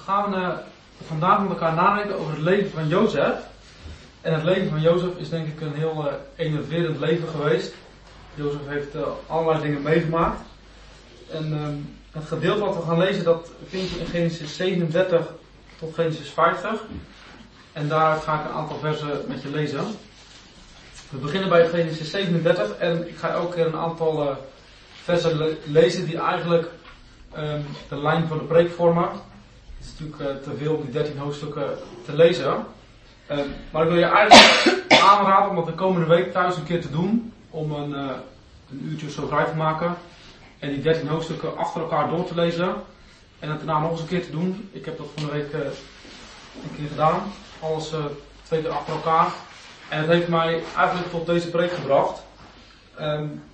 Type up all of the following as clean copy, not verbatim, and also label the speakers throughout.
Speaker 1: gaan vandaag met elkaar nadenken over het leven van Jozef. En het leven van Jozef is denk ik een heel enerverend leven geweest. Jozef heeft allerlei dingen meegemaakt. En het gedeelte wat we gaan lezen, dat vind je in Genesis 37 tot Genesis 50. En daar ga ik een aantal versen met je lezen. We beginnen bij Genesis 37 en ik ga elke keer een aantal versen lezen die eigenlijk de lijn van de preek vormen. Het is natuurlijk te veel om die 13 hoofdstukken te lezen. Maar ik wil je eigenlijk aanraden om dat de komende week thuis een keer te doen. Om een uurtje of zo vrij te maken. En die 13 hoofdstukken achter elkaar door te lezen. En het daarna nog eens een keer te doen. Ik heb dat van de week een keer gedaan. Alles 2 keer achter elkaar. En het heeft mij eigenlijk tot deze preek gebracht. En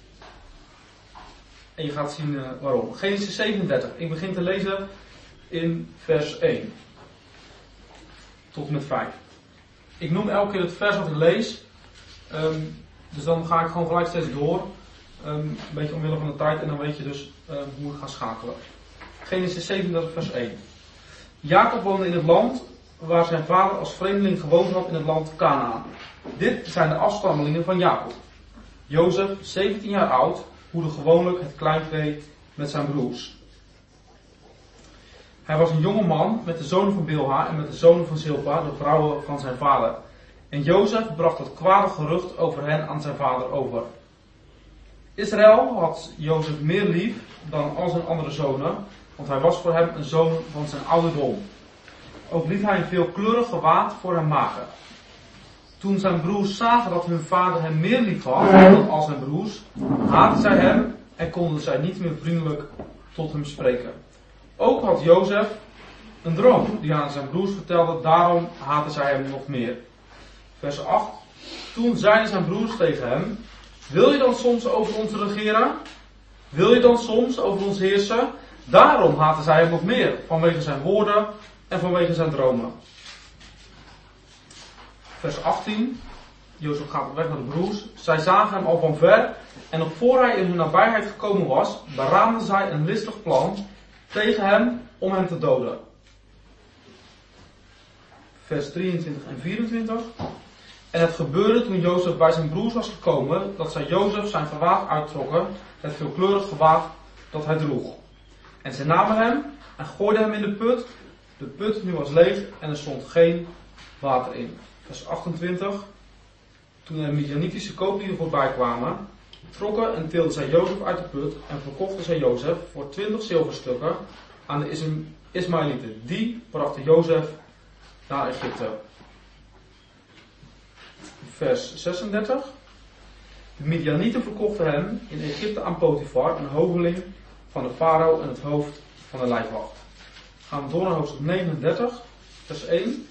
Speaker 1: je gaat zien waarom. Genesis 37. Ik begin te lezen in vers 1. Tot en met 5. Ik noem elke keer het vers wat ik lees. Dus dan ga ik gewoon gelijk steeds door. Een beetje omwille van de tijd. En dan weet je dus hoe ik ga schakelen. Genesis 37 vers 1. Jacob woonde in het land waar zijn vader als vreemdeling gewoond had in het land Kanaan. Dit zijn de afstammelingen van Jacob. Jozef, 17 jaar oud, hoedde gewoonlijk het kleinvee met zijn broers. Hij was een jonge man met de zonen van Bilha en met de zonen van Zilpa, de vrouwen van zijn vader. En Jozef bracht het kwade gerucht over hen aan zijn vader over. Israël had Jozef meer lief dan al zijn andere zonen, want hij was voor hem een zoon van zijn ouderdom. Ook liet hij een veelkleurig gewaad voor hem maken. Toen zijn broers zagen dat hun vader hem meer lief had dan al zijn broers, haatten zij hem en konden zij niet meer vriendelijk tot hem spreken. Ook had Jozef een droom die hij aan zijn broers vertelde, daarom haatten zij hem nog meer. Vers 8. Toen zeiden zijn broers tegen hem: wil je dan soms over ons regeren? Wil je dan soms over ons heersen? Daarom haatten zij hem nog meer, vanwege zijn woorden en vanwege zijn dromen. Vers 18. Jozef gaat op weg naar de broers. Zij zagen hem al van ver en nog voor hij in hun nabijheid gekomen was, beraamden zij een listig plan tegen hem om hem te doden. Vers 23 en 24. En het gebeurde toen Jozef bij zijn broers was gekomen, dat zij Jozef zijn gewaad uittrokken, het veelkleurig gewaad dat hij droeg. En zij namen hem en gooiden hem in de put. De put nu was leeg en er stond geen water in. Vers 28. Toen er Midianitische kooplieden voorbij kwamen, trokken en tilden zij Jozef uit de put en verkochten zij Jozef voor 20 zilverstukken aan de Ismaëlieten. Die brachten Jozef naar Egypte. Vers 36. De Midianieten verkochten hem in Egypte aan Potifar, een hoveling van de farao en het hoofd van de lijfwacht. Gaan we door naar hoofdstuk 39, vers 1.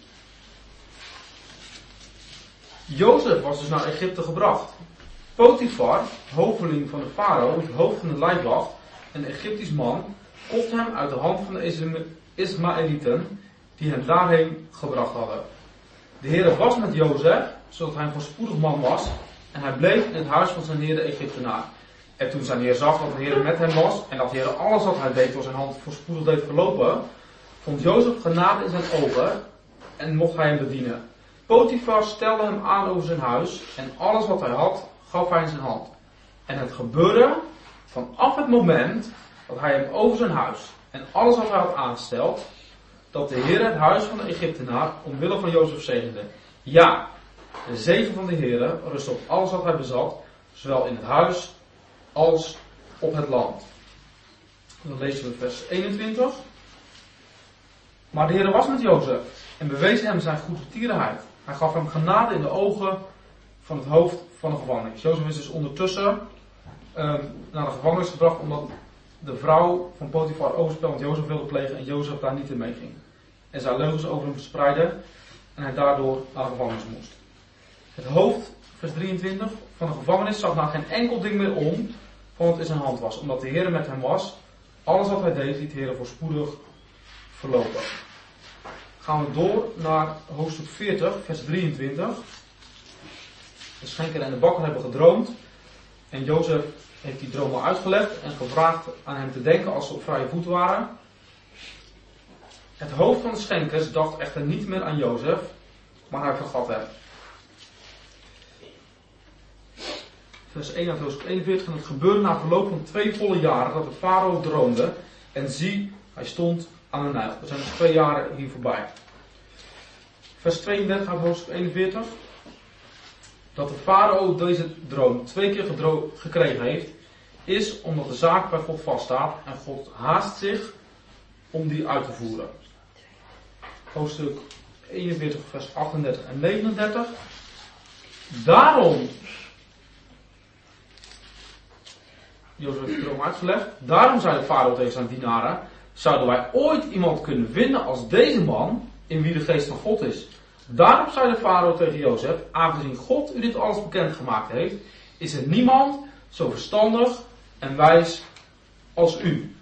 Speaker 1: Jozef was dus naar Egypte gebracht. Potifar, hoveling van de farao, het hoofd van de lijfwacht, een Egyptisch man, kocht hem uit de hand van de Ismaëlieten, die hem daarheen gebracht hadden. De Heere was met Jozef, zodat hij een voorspoedig man was, en hij bleef in het huis van zijn heer de Egyptenaar. En toen zijn heer zag dat de Heer met hem was, en dat de Heer alles wat hij deed door zijn hand voorspoedig deed verlopen, vond Jozef genade in zijn ogen, en mocht hij hem bedienen. Potifar stelde hem aan over zijn huis, en alles wat hij had, gaf hij in zijn hand. En het gebeurde vanaf het moment dat hij hem over zijn huis en alles wat hij had aangesteld, dat de Heer het huis van de Egyptenaar omwille van Jozef zegende. Ja, de zegen van de Heer rust op alles wat hij bezat, zowel in het huis als op het land. Dan lezen we vers 21. Maar de Heer was met Jozef en bewees hem zijn goedertierenheid. Hij gaf hem genade in de ogen van het hoofd van de gevangenis. Jozef is dus ondertussen naar de gevangenis gebracht omdat de vrouw van Potifar overspel met Jozef wilde plegen en Jozef daar niet in meeging. En zij leugens over hem verspreidde en hij daardoor naar de gevangenis moest. Het hoofd, vers 23, van de gevangenis zag naar geen enkel ding meer om van wat in zijn hand was. Omdat de Heer met hem was, alles wat hij deed, liet de Heer voorspoedig verlopen. Gaan we door naar hoofdstuk 40, vers 23. De schenker en de bakker hebben gedroomd. En Jozef heeft die droom al uitgelegd en gevraagd aan hem te denken als ze op vrije voet waren. Het hoofd van de schenkers dacht echter niet meer aan Jozef, maar hij vergat hem. Vers 1 uit hoofdstuk 41. En het gebeurde na verloop van 2 volle jaren dat de farao droomde. En zie, hij stond aan de Nijl. Er zijn dus 2 jaren hier voorbij. Vers 32 uit hoofdstuk 41. Dat de farao deze droom 2 keer gekregen heeft, is omdat de zaak bij God vaststaat en God haast zich om die uit te voeren. Hoofdstuk 41 vers 38 en 39. Daarom, Jozef heeft de droom uitgelegd, daarom zei de farao tegen zijn dienaren, zouden wij ooit iemand kunnen vinden als deze man, in wie de geest van God is. Daarop zei de farao tegen Jozef, aangezien God u dit alles bekendgemaakt heeft, is er niemand zo verstandig en wijs als u.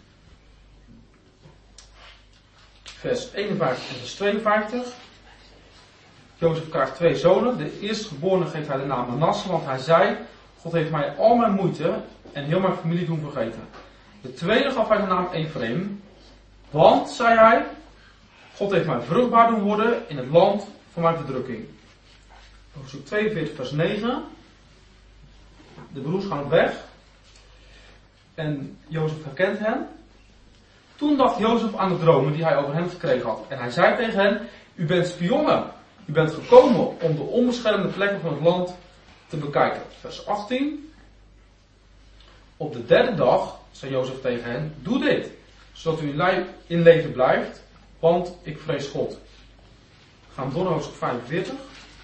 Speaker 1: Vers 51 en vers 52. Jozef krijgt 2 zonen. De eerstgeborene geeft hij de naam Manasse, want hij zei, God heeft mij al mijn moeite en heel mijn familie doen vergeten. De tweede gaf hij de naam Ephraim, want, zei hij, God heeft mij vruchtbaar doen worden in het land van mijn verdrukking. Hoofdstuk 42 vers 9. De broers gaan op weg. En Jozef herkent hen. Toen dacht Jozef aan de dromen die hij over hen gekregen had. En hij zei tegen hen, u bent spionnen. U bent gekomen om de onbeschermde plekken van het land te bekijken. Vers 18. Op de 3e dag, zei Jozef tegen hen, doe dit, zodat u in leven blijft, want ik vrees God. We gaan door naar hoofdstuk 45.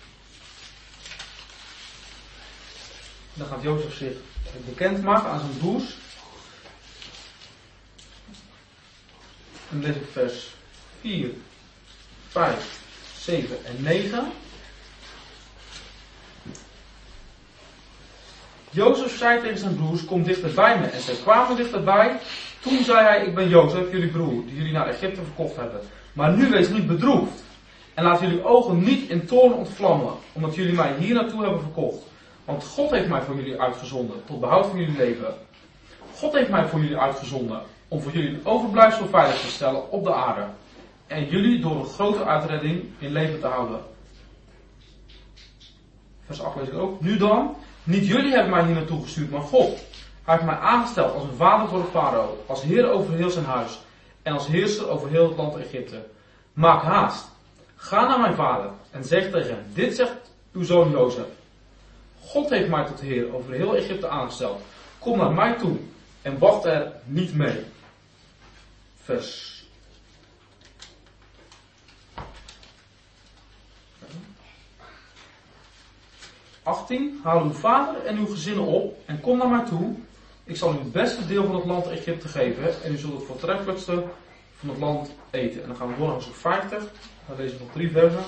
Speaker 1: Dan gaat Jozef zich bekendmaken aan zijn broers. En dan lees ik vers 4, 5, 7 en 9. Jozef zei tegen zijn broers, kom dichter bij me. En zij kwamen dichterbij. Toen zei hij, ik ben Jozef, jullie broer, die jullie naar Egypte verkocht hebben. Maar nu wees niet bedroefd. En laat jullie ogen niet in toorn ontvlammen, omdat jullie mij hier naartoe hebben verkocht. Want God heeft mij voor jullie uitgezonden, tot behoud van jullie leven. God heeft mij voor jullie uitgezonden, om voor jullie een overblijfsel veilig te stellen op de aarde. En jullie door een grote uitredding in leven te houden. Vers 8 lees ik ook. Nu dan, niet jullie hebben mij hier naartoe gestuurd, maar God. Hij heeft mij aangesteld als een vader voor de farao, als heer over heel zijn huis en als heerser over heel het land Egypte. Maak haast. Ga naar mijn vader en zeg tegen hem, dit zegt uw zoon Jozef. God heeft mij tot heer over heel Egypte aangesteld. Kom naar mij toe en wacht er niet mee. Vers 18. Haal uw vader en uw gezinnen op en kom naar mij toe. Ik zal u het beste deel van het land Egypte geven en u zult het voortreffelijkste van het land eten. En dan gaan we door naar hoofdstuk 50. Dan lezen we nog 3 versen.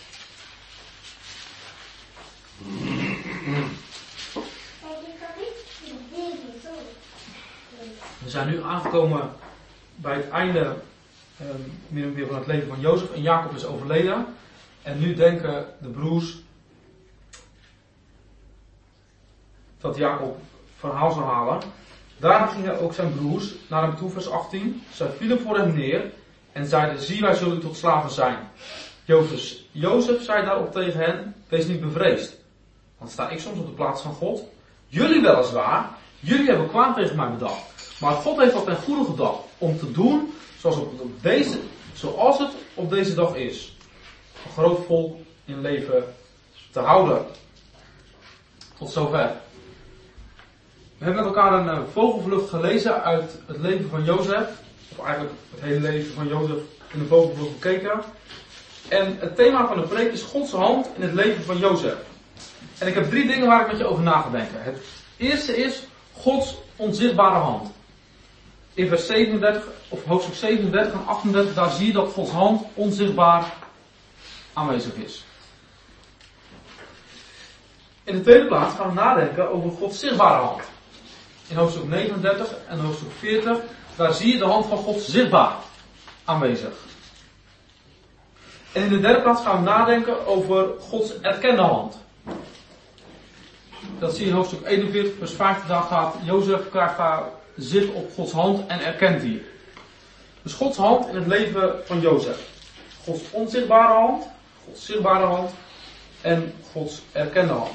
Speaker 1: We zijn nu aangekomen bij het einde min of meer van het leven van Jozef. En Jacob is overleden. En nu denken de broers dat Jacob verhaal zou halen. Daarna gingen ook zijn broers naar hem toe, vers 18. Zij vielen voor hem neer en zeiden, zie, wij zullen tot slaven zijn. Jozef zei daarop tegen hen, wees niet bevreesd. Want sta ik soms op de plaats van God? Jullie weliswaar, jullie hebben kwaad tegen mij bedacht. Maar God heeft dat ten goede gedacht, om te doen zoals het op deze dag is. Een groot volk in leven te houden. Tot zover. We hebben met elkaar een vogelvlucht gelezen uit het leven van Jozef. Of eigenlijk het hele leven van Jozef in een vogelvlucht bekeken. En het thema van de preek is Gods hand in het leven van Jozef. En ik heb 3 dingen waar ik met je over na ga denken. Het eerste is Gods onzichtbare hand. In vers 37, of hoofdstuk 37 en 38, daar zie je dat Gods hand onzichtbaar aanwezig is. In de tweede plaats gaan we nadenken over Gods zichtbare hand. In hoofdstuk 39 en hoofdstuk 40, daar zie je de hand van God zichtbaar aanwezig. En in de derde plaats gaan we nadenken over Gods erkende hand. Dat zie je in hoofdstuk 41, vers 15, daar gaat Jozef krijgt daar zicht op Gods hand en erkent die. Dus Gods hand in het leven van Jozef. Gods onzichtbare hand, Gods zichtbare hand en Gods erkende hand.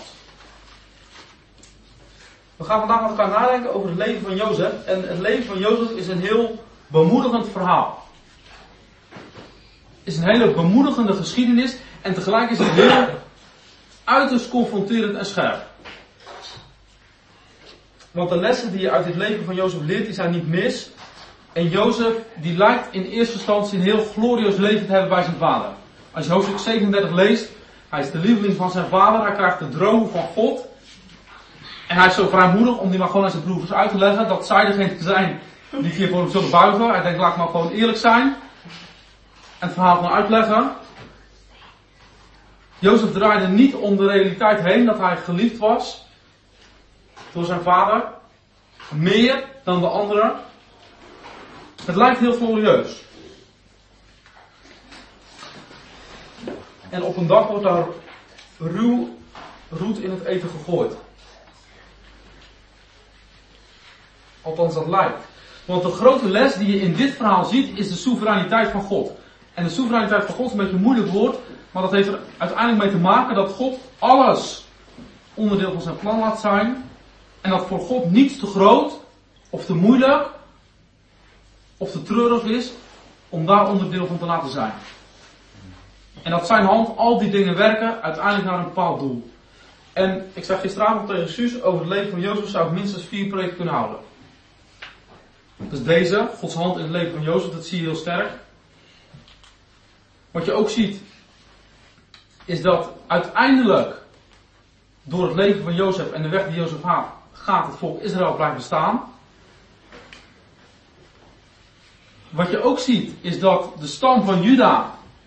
Speaker 1: We gaan vandaag met elkaar nadenken over het leven van Jozef. En het leven van Jozef is een heel bemoedigend verhaal. Het is een hele bemoedigende geschiedenis en tegelijk is het heel uiterst confronterend en scherp. Want de lessen die je uit het leven van Jozef leert, die zijn niet mis. En Jozef, die lijkt in eerste instantie een heel glorieus leven te hebben bij zijn vader. Als je hoofdstuk 37 leest, hij is de lieveling van zijn vader, hij krijgt de dromen van God. En hij is zo vrijmoedig om die maar gewoon aan zijn broers uit te leggen, dat zij degene zijn die hier voor hem zullen buigen. Hij denkt, laat ik maar gewoon eerlijk zijn. En het verhaal gaan uitleggen. Jozef draaide niet om de realiteit heen dat hij geliefd was door zijn vader. Meer dan de anderen. Het lijkt heel glorieus. En op een dag wordt daar ruw roet in het eten gegooid. Althans, dat lijkt. Want de grote les die je in dit verhaal ziet, is de soevereiniteit van God. En de soevereiniteit van God is een beetje een moeilijk woord, maar dat heeft er uiteindelijk mee te maken dat God alles onderdeel van zijn plan laat zijn. En dat voor God niets te groot, of te moeilijk, of te treurig is, om daar onderdeel van te laten zijn. En dat zijn hand al die dingen werken uiteindelijk naar een bepaald doel. En ik zei gisteravond tegen Suus, over het leven van Jozef zou ik minstens 4 preken kunnen houden. Dus deze, Gods hand in het leven van Jozef, dat zie je heel sterk. Wat je ook ziet, is dat uiteindelijk door het leven van Jozef en de weg die Jozef gaat, het volk Israël blijft bestaan. Wat je ook ziet, is dat de stam van Juda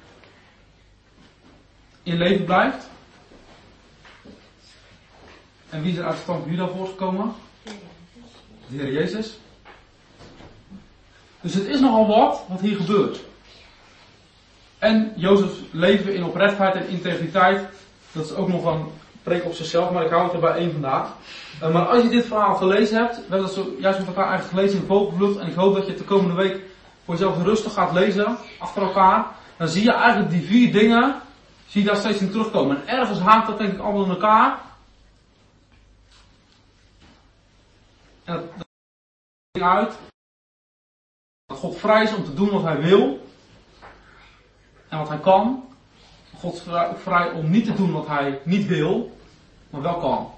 Speaker 1: in leven blijft. En wie is er uit de stam van Juda voortgekomen? De Heer Jezus. Dus het is nogal wat hier gebeurt. En Jozefs leven in oprechtheid en integriteit, dat is ook nog een preek op zichzelf, maar ik hou het er bij 1 vandaag. Maar als je dit verhaal gelezen hebt, we hebben dat zojuist met elkaar eigenlijk gelezen in Vogelvlucht, en ik hoop dat je het de komende week voor jezelf rustig gaat lezen, achter elkaar, dan zie je eigenlijk die 4 dingen, zie je daar steeds in terugkomen. En ergens haakt dat denk ik allemaal in elkaar. En dat ding uit, dat God vrij is om te doen wat hij wil. En wat hij kan. God is ook vrij om niet te doen wat hij niet wil, maar wel kan.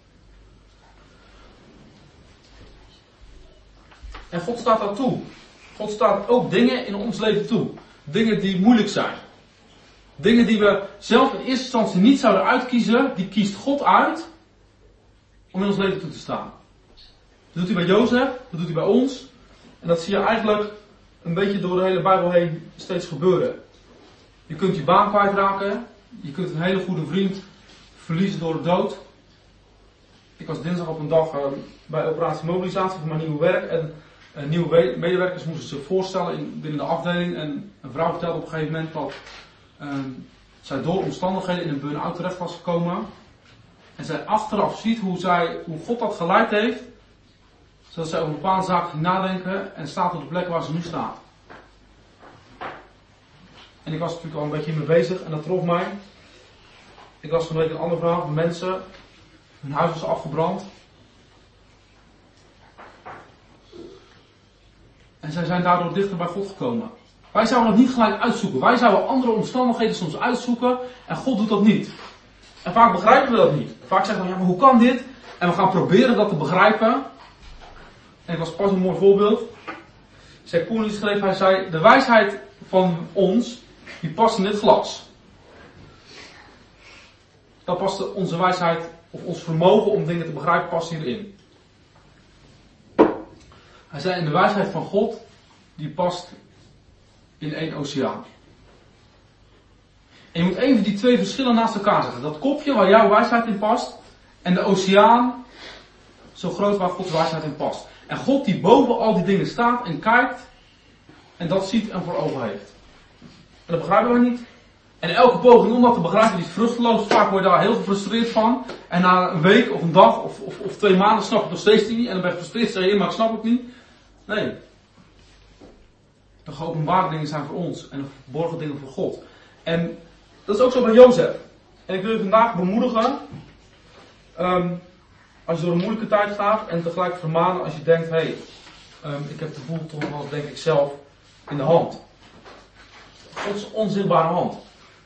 Speaker 1: En God staat daar toe. God staat ook dingen in ons leven toe. Dingen die moeilijk zijn. Dingen die we zelf in eerste instantie niet zouden uitkiezen, die kiest God uit om in ons leven toe te staan. Dat doet hij bij Jozef, dat doet hij bij ons. En dat zie je eigenlijk een beetje door de hele Bijbel heen steeds gebeuren. Je kunt je baan kwijtraken. Je kunt een hele goede vriend verliezen door de dood. Ik was dinsdag op een dag bij operatie mobilisatie voor mijn nieuwe werk. En nieuwe medewerkers moesten zich voorstellen binnen de afdeling. En een vrouw vertelde op een gegeven moment dat zij door omstandigheden in een burn-out terecht was gekomen. En zij achteraf ziet hoe God dat geleid heeft. Zodat zij over een bepaalde zaak ging nadenken en staat op de plek waar ze nu staat. En ik was natuurlijk al een beetje mee bezig en dat trof mij. Ik las van een week een ander verhaal van mensen. Hun huis was afgebrand. En zij zijn daardoor dichter bij God gekomen. Wij zouden dat niet gelijk uitzoeken. Wij zouden andere omstandigheden soms uitzoeken en God doet dat niet. En vaak begrijpen we dat niet. Vaak zeggen we, ja, maar hoe kan dit? En we gaan proberen dat te begrijpen. En ik was pas een mooi voorbeeld. Zij Koen schreef, hij zei, de wijsheid van ons, die past in dit glas. Dat past onze wijsheid, of ons vermogen om dingen te begrijpen, past hierin. Hij zei, en de wijsheid van God, die past in 1 oceaan. En je moet even die 2 verschillen naast elkaar zetten. Dat kopje waar jouw wijsheid in past, en de oceaan, zo groot waar Gods wijsheid in past. En God die boven al die dingen staat en kijkt, en dat ziet en voor ogen heeft. En dat begrijpen we niet. En elke poging om dat te begrijpen is vruchteloos. Vaak word je daar heel gefrustreerd van. En na een week of een dag of 2 maanden snap je het nog steeds niet. En dan ben je gefrustreerd en zeg je, maar ik snap het niet. Nee. De geopenbaarde dingen zijn voor ons en de verborgen dingen voor God. En dat is ook zo bij Jozef. En ik wil je vandaag bemoedigen, als je door een moeilijke tijd gaat en tegelijk vermanen als je denkt, ik heb de boel toch wel, denk ik zelf, in de hand. Gods onzichtbare hand.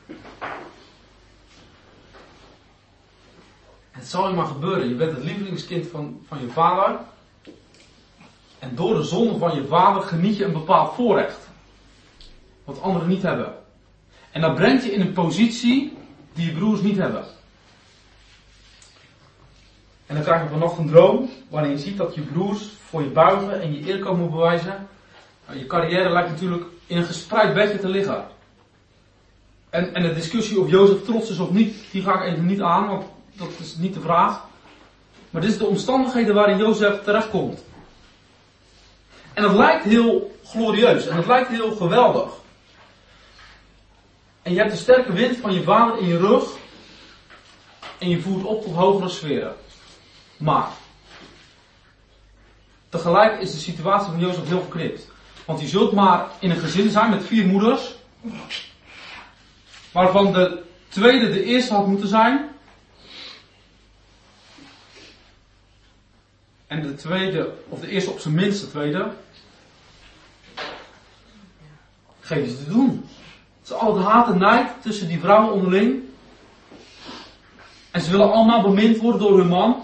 Speaker 1: Het zal je maar gebeuren. Je bent het lievelingskind van je vader. En door de zonde van je vader geniet je een bepaald voorrecht. Wat anderen niet hebben. En dat brengt je in een positie die je broers niet hebben. En dan krijg je vannacht een droom waarin je ziet dat je broers voor je buigen en je eer komen bewijzen. Je carrière lijkt natuurlijk in een gespreid bedje te liggen. En de discussie of Jozef trots is of niet, die ga ik even niet aan, want dat is niet de vraag. Maar dit is de omstandigheden waarin Jozef terechtkomt. En dat lijkt heel glorieus en het lijkt heel geweldig. En je hebt de sterke wind van je vader in je rug en je voert op tot hogere sferen. Maar tegelijk is de situatie van Jozef heel verknipt. Want je zult maar in een gezin zijn met 4 moeders, waarvan de tweede de eerste had moeten zijn. En de tweede, of de eerste op zijn minst de tweede, geef iets te doen. Het is altijd haat en nijd tussen die vrouwen onderling. En ze willen allemaal bemind worden door hun man.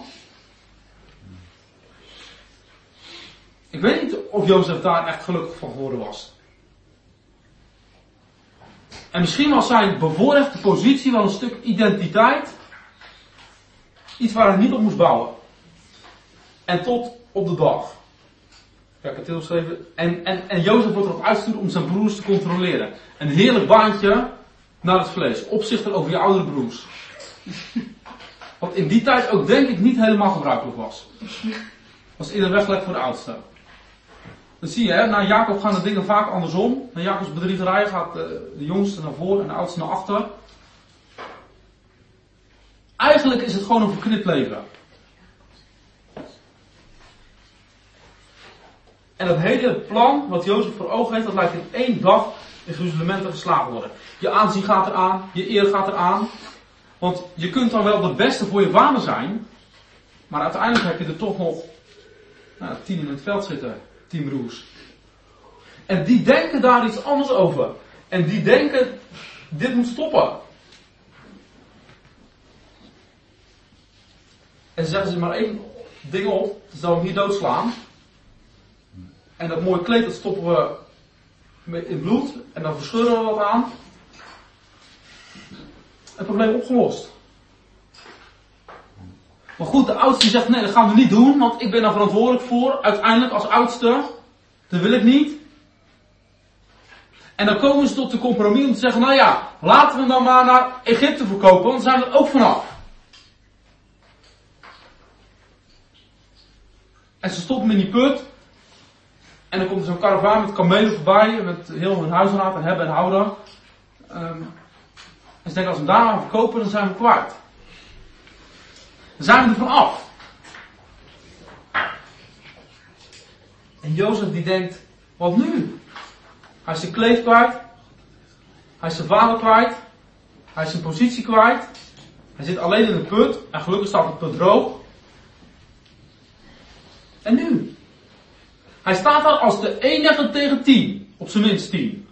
Speaker 1: Ik weet niet of Jozef daar echt gelukkig van geworden was. En misschien was zijn bevoorrechte positie wel een stuk identiteit. Iets waar hij niet op moest bouwen. En tot op de dag. Ja, ik heb het heel geschreven. En Jozef wordt erop uitgestuurd om zijn broers te controleren. Een heerlijk baantje naar het vlees. Opzichter over je oudere broers. Wat in die tijd ook denk ik niet helemaal gebruikelijk was. Was ieder weggelegd voor de oudste. Dat zie je, hè? Na Jacob gaan de dingen vaak andersom. Na Jacobs bedriegerij gaat de jongste naar voren en de oudste naar achter. Eigenlijk is het gewoon een verknipt leven. En dat hele plan wat Jozef voor ogen heeft, dat lijkt in 1 dag in gruzelementen geslagen worden. Je aanzien gaat eraan, je eer gaat eraan. Want je kunt dan wel de beste voor je vader zijn, maar uiteindelijk heb je er toch nog 10 in het veld zitten. 10 broers. En die denken daar iets anders over. En die denken, dit moet stoppen. En zeggen ze maar 1 ding op, dan zou hem hier doodslaan. En dat mooie kleed, dat stoppen we in bloed. En dan verscheuren we wat aan. Het probleem opgelost. Maar goed, de oudste zegt, nee, dat gaan we niet doen, want ik ben daar verantwoordelijk voor, uiteindelijk als oudste. Dat wil ik niet. En dan komen ze tot de compromis om te zeggen, nou ja, laten we hem dan maar naar Egypte verkopen, want dan zijn we er ook vanaf. En ze stoppen hem in die put. En dan komt er zo'n karavaan met kamelen voorbij, met heel hun huisraad en hebben en houden. En ze denken, als we hem daarna verkopen, dan zijn we kwijt. Dan zijn we er van af. En Jozef die denkt, wat nu? Hij is zijn kleed kwijt. Hij is zijn vader kwijt. Hij is zijn positie kwijt. Hij zit alleen in de put. En gelukkig staat de put droog. En nu? Hij staat daar als de enige tegen 10. Op zijn minst 10.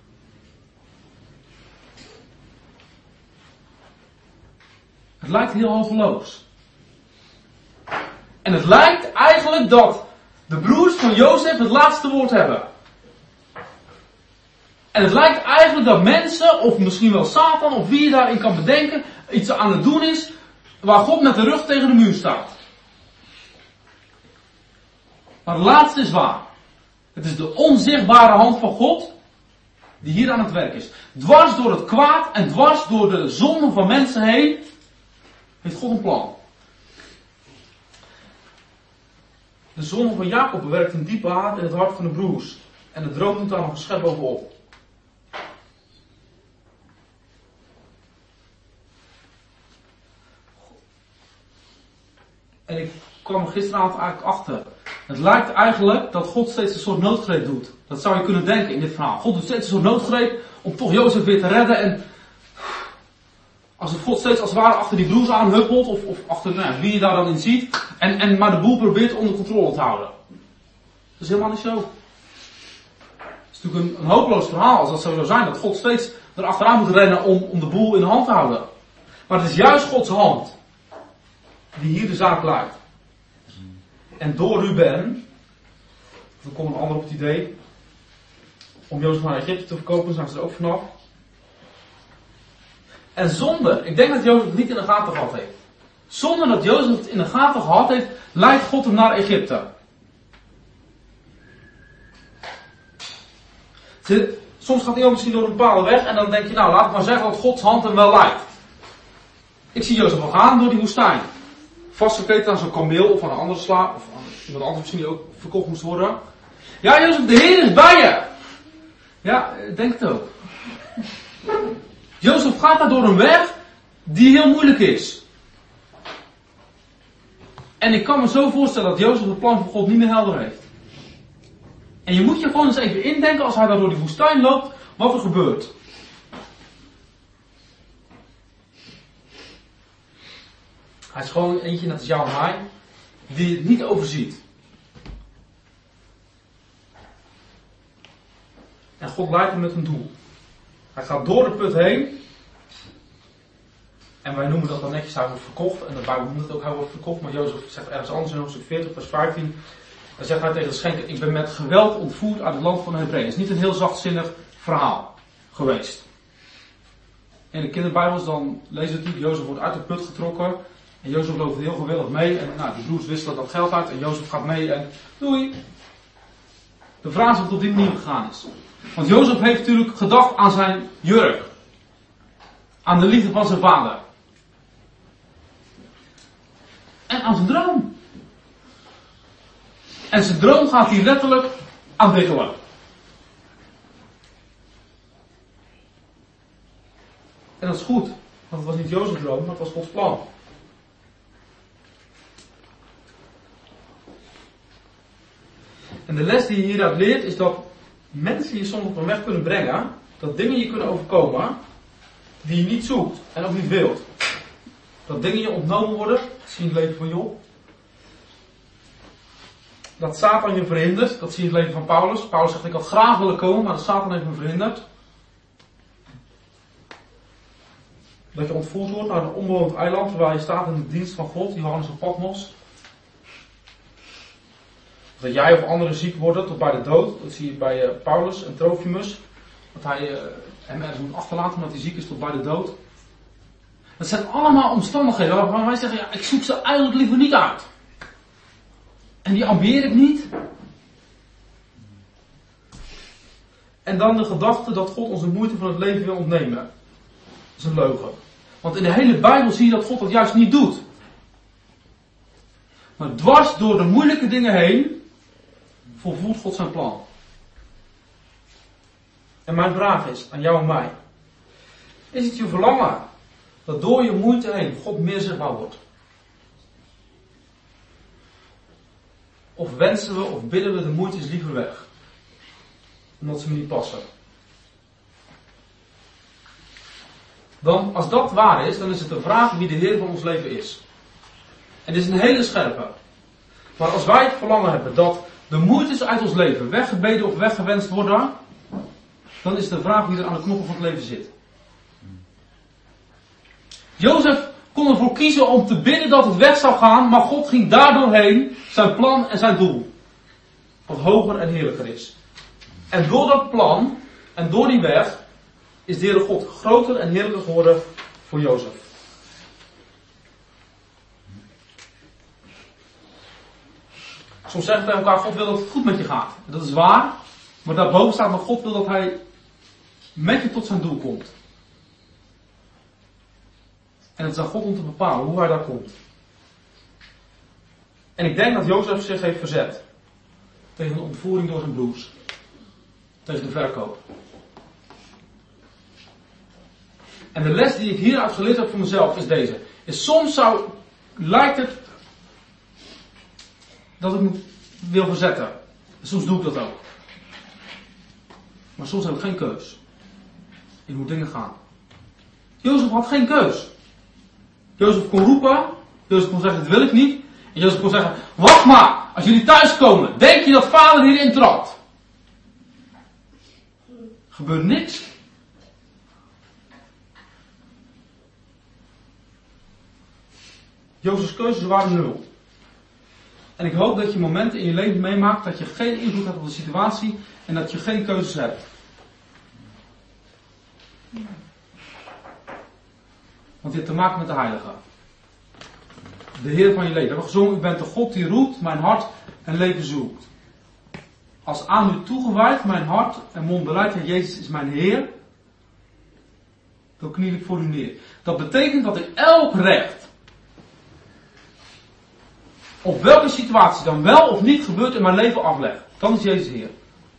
Speaker 1: Het lijkt heel hopeloos. En het lijkt eigenlijk dat de broers van Jozef het laatste woord hebben. En het lijkt eigenlijk dat mensen, of misschien wel Satan, of wie je daarin kan bedenken, iets aan het doen is, waar God met de rug tegen de muur staat. Maar het laatste is waar. Het is de onzichtbare hand van God, die hier aan het werk is. Dwars door het kwaad en dwars door de zonde van mensen heen, heeft God een plan. De zonde van Jacob bewerkt een diepe haat in het hart van de broers. En de droom doet daar nog een schep bovenop. En ik kwam gisteravond eigenlijk achter.
Speaker 2: Het lijkt eigenlijk dat God steeds een soort noodgreep doet. Dat zou je kunnen denken in dit verhaal. God doet steeds een soort noodgreep om toch Jozef weer te redden. En als het God steeds als het ware achter die broers aan huppelt, of achter wie je daar dan in ziet, maar de boel probeert onder controle te houden. Dat is helemaal niet zo. Het is natuurlijk een hopeloos verhaal als dat zo zou zijn, dat God steeds erachteraan moet rennen om de boel in de hand te houden. Maar het is juist Gods hand die hier de zaak leidt. En door Ruben, er komt een ander op het idee, om Jozef naar Egypte te verkopen, zijn ze er ook vanaf. En zonder, ik denk dat Jozef het niet in de gaten gehad heeft. Zonder dat Jozef het in de gaten gehad heeft, leidt God hem naar Egypte. Soms gaat hij ook misschien door een bepaalde weg en dan denk je, nou laat ik maar zeggen dat Gods hand hem wel leidt. Ik zie Jozef wel gaan door die woestijn. Vastgeketen aan zo'n kameel of aan een andere slaaf, of aan iemand anders misschien die ook verkocht moest worden. Ja Jozef, de Heer is bij je. Ja, ik denk het ook. Jozef gaat daar door een weg die heel moeilijk is. En ik kan me zo voorstellen dat Jozef het plan van God niet meer helder heeft. En je moet je gewoon eens even indenken als hij daar door die woestijn loopt, wat er gebeurt. Hij is gewoon eentje, net als jou en mij, die het niet overziet. En God leidt hem met een doel. Hij gaat door de put heen. En wij noemen dat dan netjes, hij wordt verkocht. En de Bijbel noemt het ook, hij wordt verkocht. Maar Jozef zegt ergens anders in hoofdstuk 40, vers 15. Dan zegt hij tegen de schenker, ik ben met geweld ontvoerd uit het land van de Hebreeën. Het is niet een heel zachtzinnig verhaal geweest. In de kinderbijbels dan lezen we natuurlijk, Jozef wordt uit de put getrokken. En Jozef loopt heel gewillig mee. En die broers wisselen dat geld uit. En Jozef gaat mee en doei. De vraag is of het op die manier gegaan is. Want Jozef heeft natuurlijk gedacht aan zijn jurk. Aan de liefde van zijn vader. En aan zijn droom. En zijn droom gaat hij letterlijk aanwikkelen. En dat is goed. Want het was niet Jozef's droom, maar het was Gods plan. En de les die je hieruit leert is dat mensen je soms op een weg kunnen brengen. Dat dingen je kunnen overkomen die je niet zoekt en ook niet wilt. Dat dingen je ontnomen worden. Zie je in het leven van Job. Dat Satan je verhindert. Dat zie je in het leven van Paulus. Paulus zegt ik had graag willen komen, maar de Satan heeft me verhinderd. Dat je ontvoerd wordt naar een onbewoond eiland terwijl je staat in de dienst van God. Johannes op Patmos. Dat jij of anderen ziek worden tot bij de dood. Dat zie je bij Paulus en Trofimus. Dat hij hem ergens moet achterlaten omdat hij ziek is tot bij de dood. Dat zijn allemaal omstandigheden waarvan wij zeggen, ja, ik zoek ze eigenlijk liever niet uit. En die ambieer ik niet. En dan de gedachte dat God ons de moeite van het leven wil ontnemen. Dat is een leugen. Want in de hele Bijbel zie je dat God dat juist niet doet. Maar dwars door de moeilijke dingen heen volvoert God zijn plan. En mijn vraag is aan jou en mij. Is het je verlangen dat door je moeite heen God meer zichtbaar wordt? Of wensen we of bidden we de moeites liever weg? Omdat ze me niet passen. Dan, als dat waar is, dan is het de vraag wie de Heer van ons leven is. En dit is een hele scherpe. Maar als wij het verlangen hebben dat de moeites uit ons leven weggebeden of weggewenst worden, dan is de vraag wie er aan de knoppen van het leven zit. Jozef kon ervoor kiezen om te bidden dat het weg zou gaan, maar God ging daardoorheen zijn plan en zijn doel. Wat hoger en heerlijker is. En door dat plan en door die weg is de Heere God groter en heerlijker geworden voor Jozef. Soms zeggen we tegen elkaar, God wil dat het goed met je gaat. En dat is waar, maar daarboven staat nog God wil dat hij met je tot zijn doel komt. En het is aan God om te bepalen hoe hij daar komt. En ik denk dat Jozef zich heeft verzet. Tegen de ontvoering door zijn broers. Tegen de verkoop. En de les die ik hieruit geleerd heb voor mezelf is deze. Soms lijkt het dat ik moet wil verzetten. Soms doe ik dat ook. Maar soms heb ik geen keus. In hoe dingen gaan. Jozef had geen keus. Jozef kon roepen. Jozef kon zeggen, dit wil ik niet. En Jozef kon zeggen, wacht maar. Als jullie thuiskomen, denk je dat vader hierin trapt? Gebeurt niks. Jozefs keuzes waren 0. En ik hoop dat je momenten in je leven meemaakt dat je geen invloed hebt op de situatie en dat je geen keuzes hebt. Want je hebt te maken met de Heilige. De Heer van je leven. We hebben gezongen, u bent de God die roept, mijn hart en leven zoekt. Als aan u toegewijd mijn hart en mond bereidt, Heer Jezus is mijn Heer, dan kniel ik voor u neer. Dat betekent dat ik elk recht, op welke situatie dan wel of niet gebeurt in mijn leven afleg. Dan is Jezus Heer.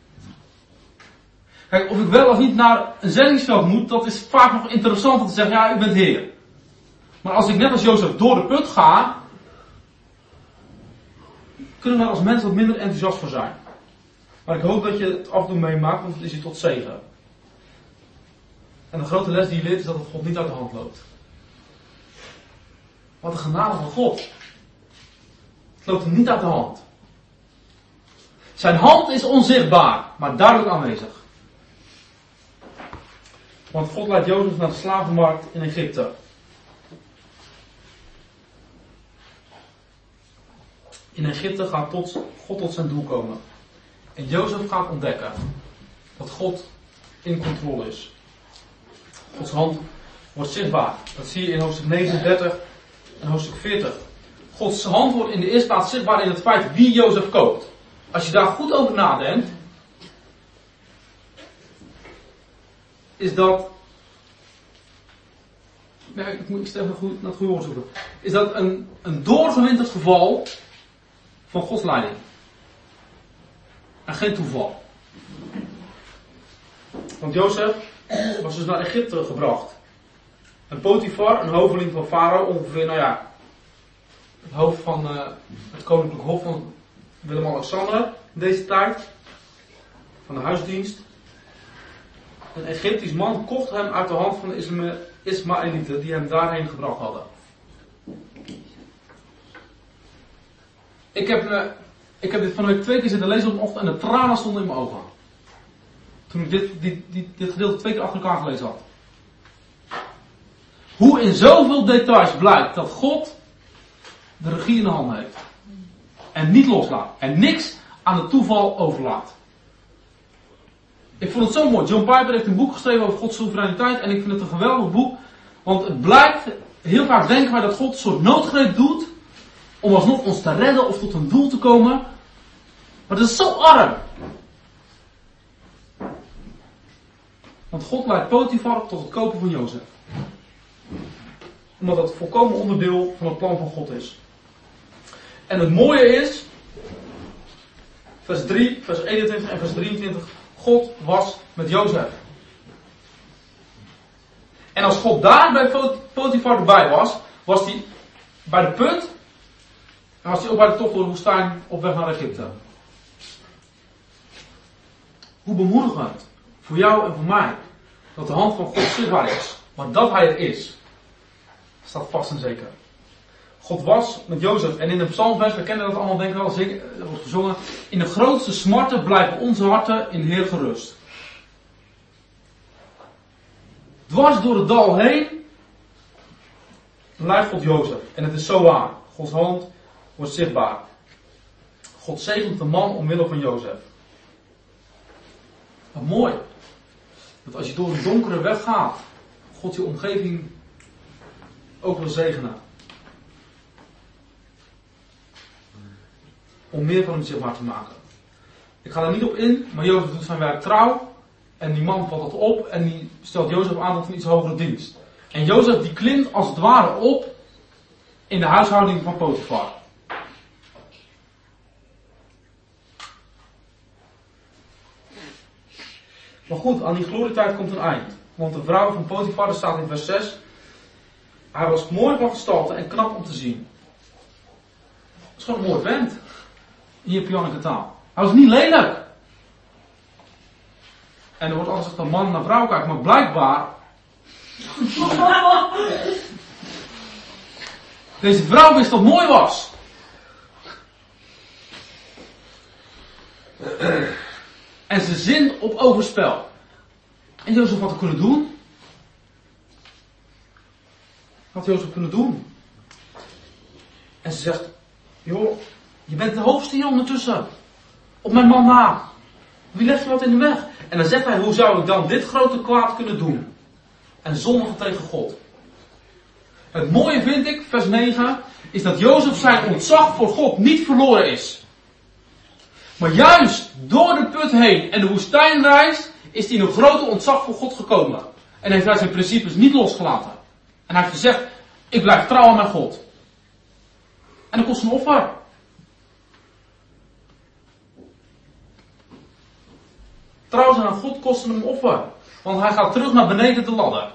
Speaker 2: Kijk, of ik wel of niet naar een zendingsveld moet, dat is vaak nog interessant om te zeggen, ja, u bent Heer. Maar als ik net als Jozef door de put ga, kunnen we daar als mens wat minder enthousiast voor zijn. Maar ik hoop dat je het af en toe meemaakt, want het is je tot zegen. En de grote les die je leert is dat het God niet uit de hand loopt. Wat een genade van God. Het loopt hem niet uit de hand. Zijn hand is onzichtbaar, maar duidelijk aanwezig. Want God leidt Jozef naar de slavenmarkt in Egypte. In Egypte gaat God tot zijn doel komen. En Jozef gaat ontdekken dat God in controle is. Gods hand wordt zichtbaar. Dat zie je in hoofdstuk 39 en hoofdstuk 40. Gods hand wordt in de eerste plaats zichtbaar in het feit wie Jozef koopt. Als je daar goed over nadenkt, is dat... Ja, ik moet even naar het goede woord zoeken. Is dat een doorgewinterd geval van Gods leiding. En geen toeval. Want Jozef was dus naar Egypte gebracht. En Potifar, een hoveling van Farao, ongeveer, het hoofd van het koninklijk hof van Willem-Alexander in deze tijd. Van de huisdienst. Een Egyptisch man kocht hem uit de hand van de Ismaëlieten die hem daarheen gebracht hadden. Ik heb dit van de week 2 keer zitten lezen op de ochtend en de tranen stonden in mijn ogen. Toen ik dit gedeelte 2 keer achter elkaar gelezen had. Hoe in zoveel details blijkt dat God de regie in de hand heeft. En niet loslaat. En niks aan het toeval overlaat. Ik vond het zo mooi. John Piper heeft een boek geschreven over Gods soevereiniteit. En ik vind het een geweldig boek. Want het blijkt, heel vaak denken wij dat God een soort noodgreep doet. Om alsnog ons te redden of tot een doel te komen. Maar dat is zo arm. Want God leidt Potifar tot het kopen van Jozef. Omdat dat volkomen onderdeel van het plan van God is. En het mooie is, vers 3, vers 21 en vers 23, God was met Jozef. En als God daar bij Potifar erbij was, was hij bij de put, en was hij ook bij de tocht door de woestijn op weg naar Egypte. Hoe bemoedigend voor jou en voor mij, dat de hand van God zichtbaar is, maar dat hij er is, staat vast en zeker. God was met Jozef. En in de psalmvers, we kennen dat allemaal denk ik wel, dat wordt gezongen. In de grootste smarten blijven onze harten in Heer gerust. Dwars door het dal heen leidt God Jozef. En het is zo waar. Gods hand wordt zichtbaar. God zegent de man omwille van Jozef. Wat mooi. Dat als je door een donkere weg gaat, God je omgeving ook wil zegenen. Om meer van hem zichtbaar te maken. Ik ga er niet op in, maar Jozef doet zijn werk trouw. En die man valt dat op en die stelt Jozef aan tot een iets hogere dienst. En Jozef die klimt als het ware op in de huishouding van Potifar. Maar goed, aan die glorietijd komt een eind. Want de vrouw van Potifar, dat staat in vers 6. Hij was mooi van gestalte en knap om te zien. Dat is gewoon een mooi vent. In je Pianneke taal. Hij was niet lelijk. En er wordt altijd gezegd dat man naar vrouw kijkt, maar blijkbaar... Deze vrouw wist dat mooi was. En ze zint op overspel. En Jozef had er kunnen doen. Wat had Jozef kunnen doen? En ze zegt, joh, je bent de hoogste hier ondertussen. Op mijn man na. Wie legt je wat in de weg? En dan zegt hij, hoe zou ik dan dit grote kwaad kunnen doen? En zondigen tegen God. Het mooie vind ik, vers 9, is dat Jozef zijn ontzag voor God niet verloren is. Maar juist door de put heen en de woestijnreis is hij in een grote ontzag voor God gekomen. En heeft hij zijn principes niet losgelaten. En hij heeft gezegd, ik blijf trouw aan mijn God. En dat kost een offer. Trouw zijn aan God kost hem een offer. Want hij gaat terug naar beneden de ladder.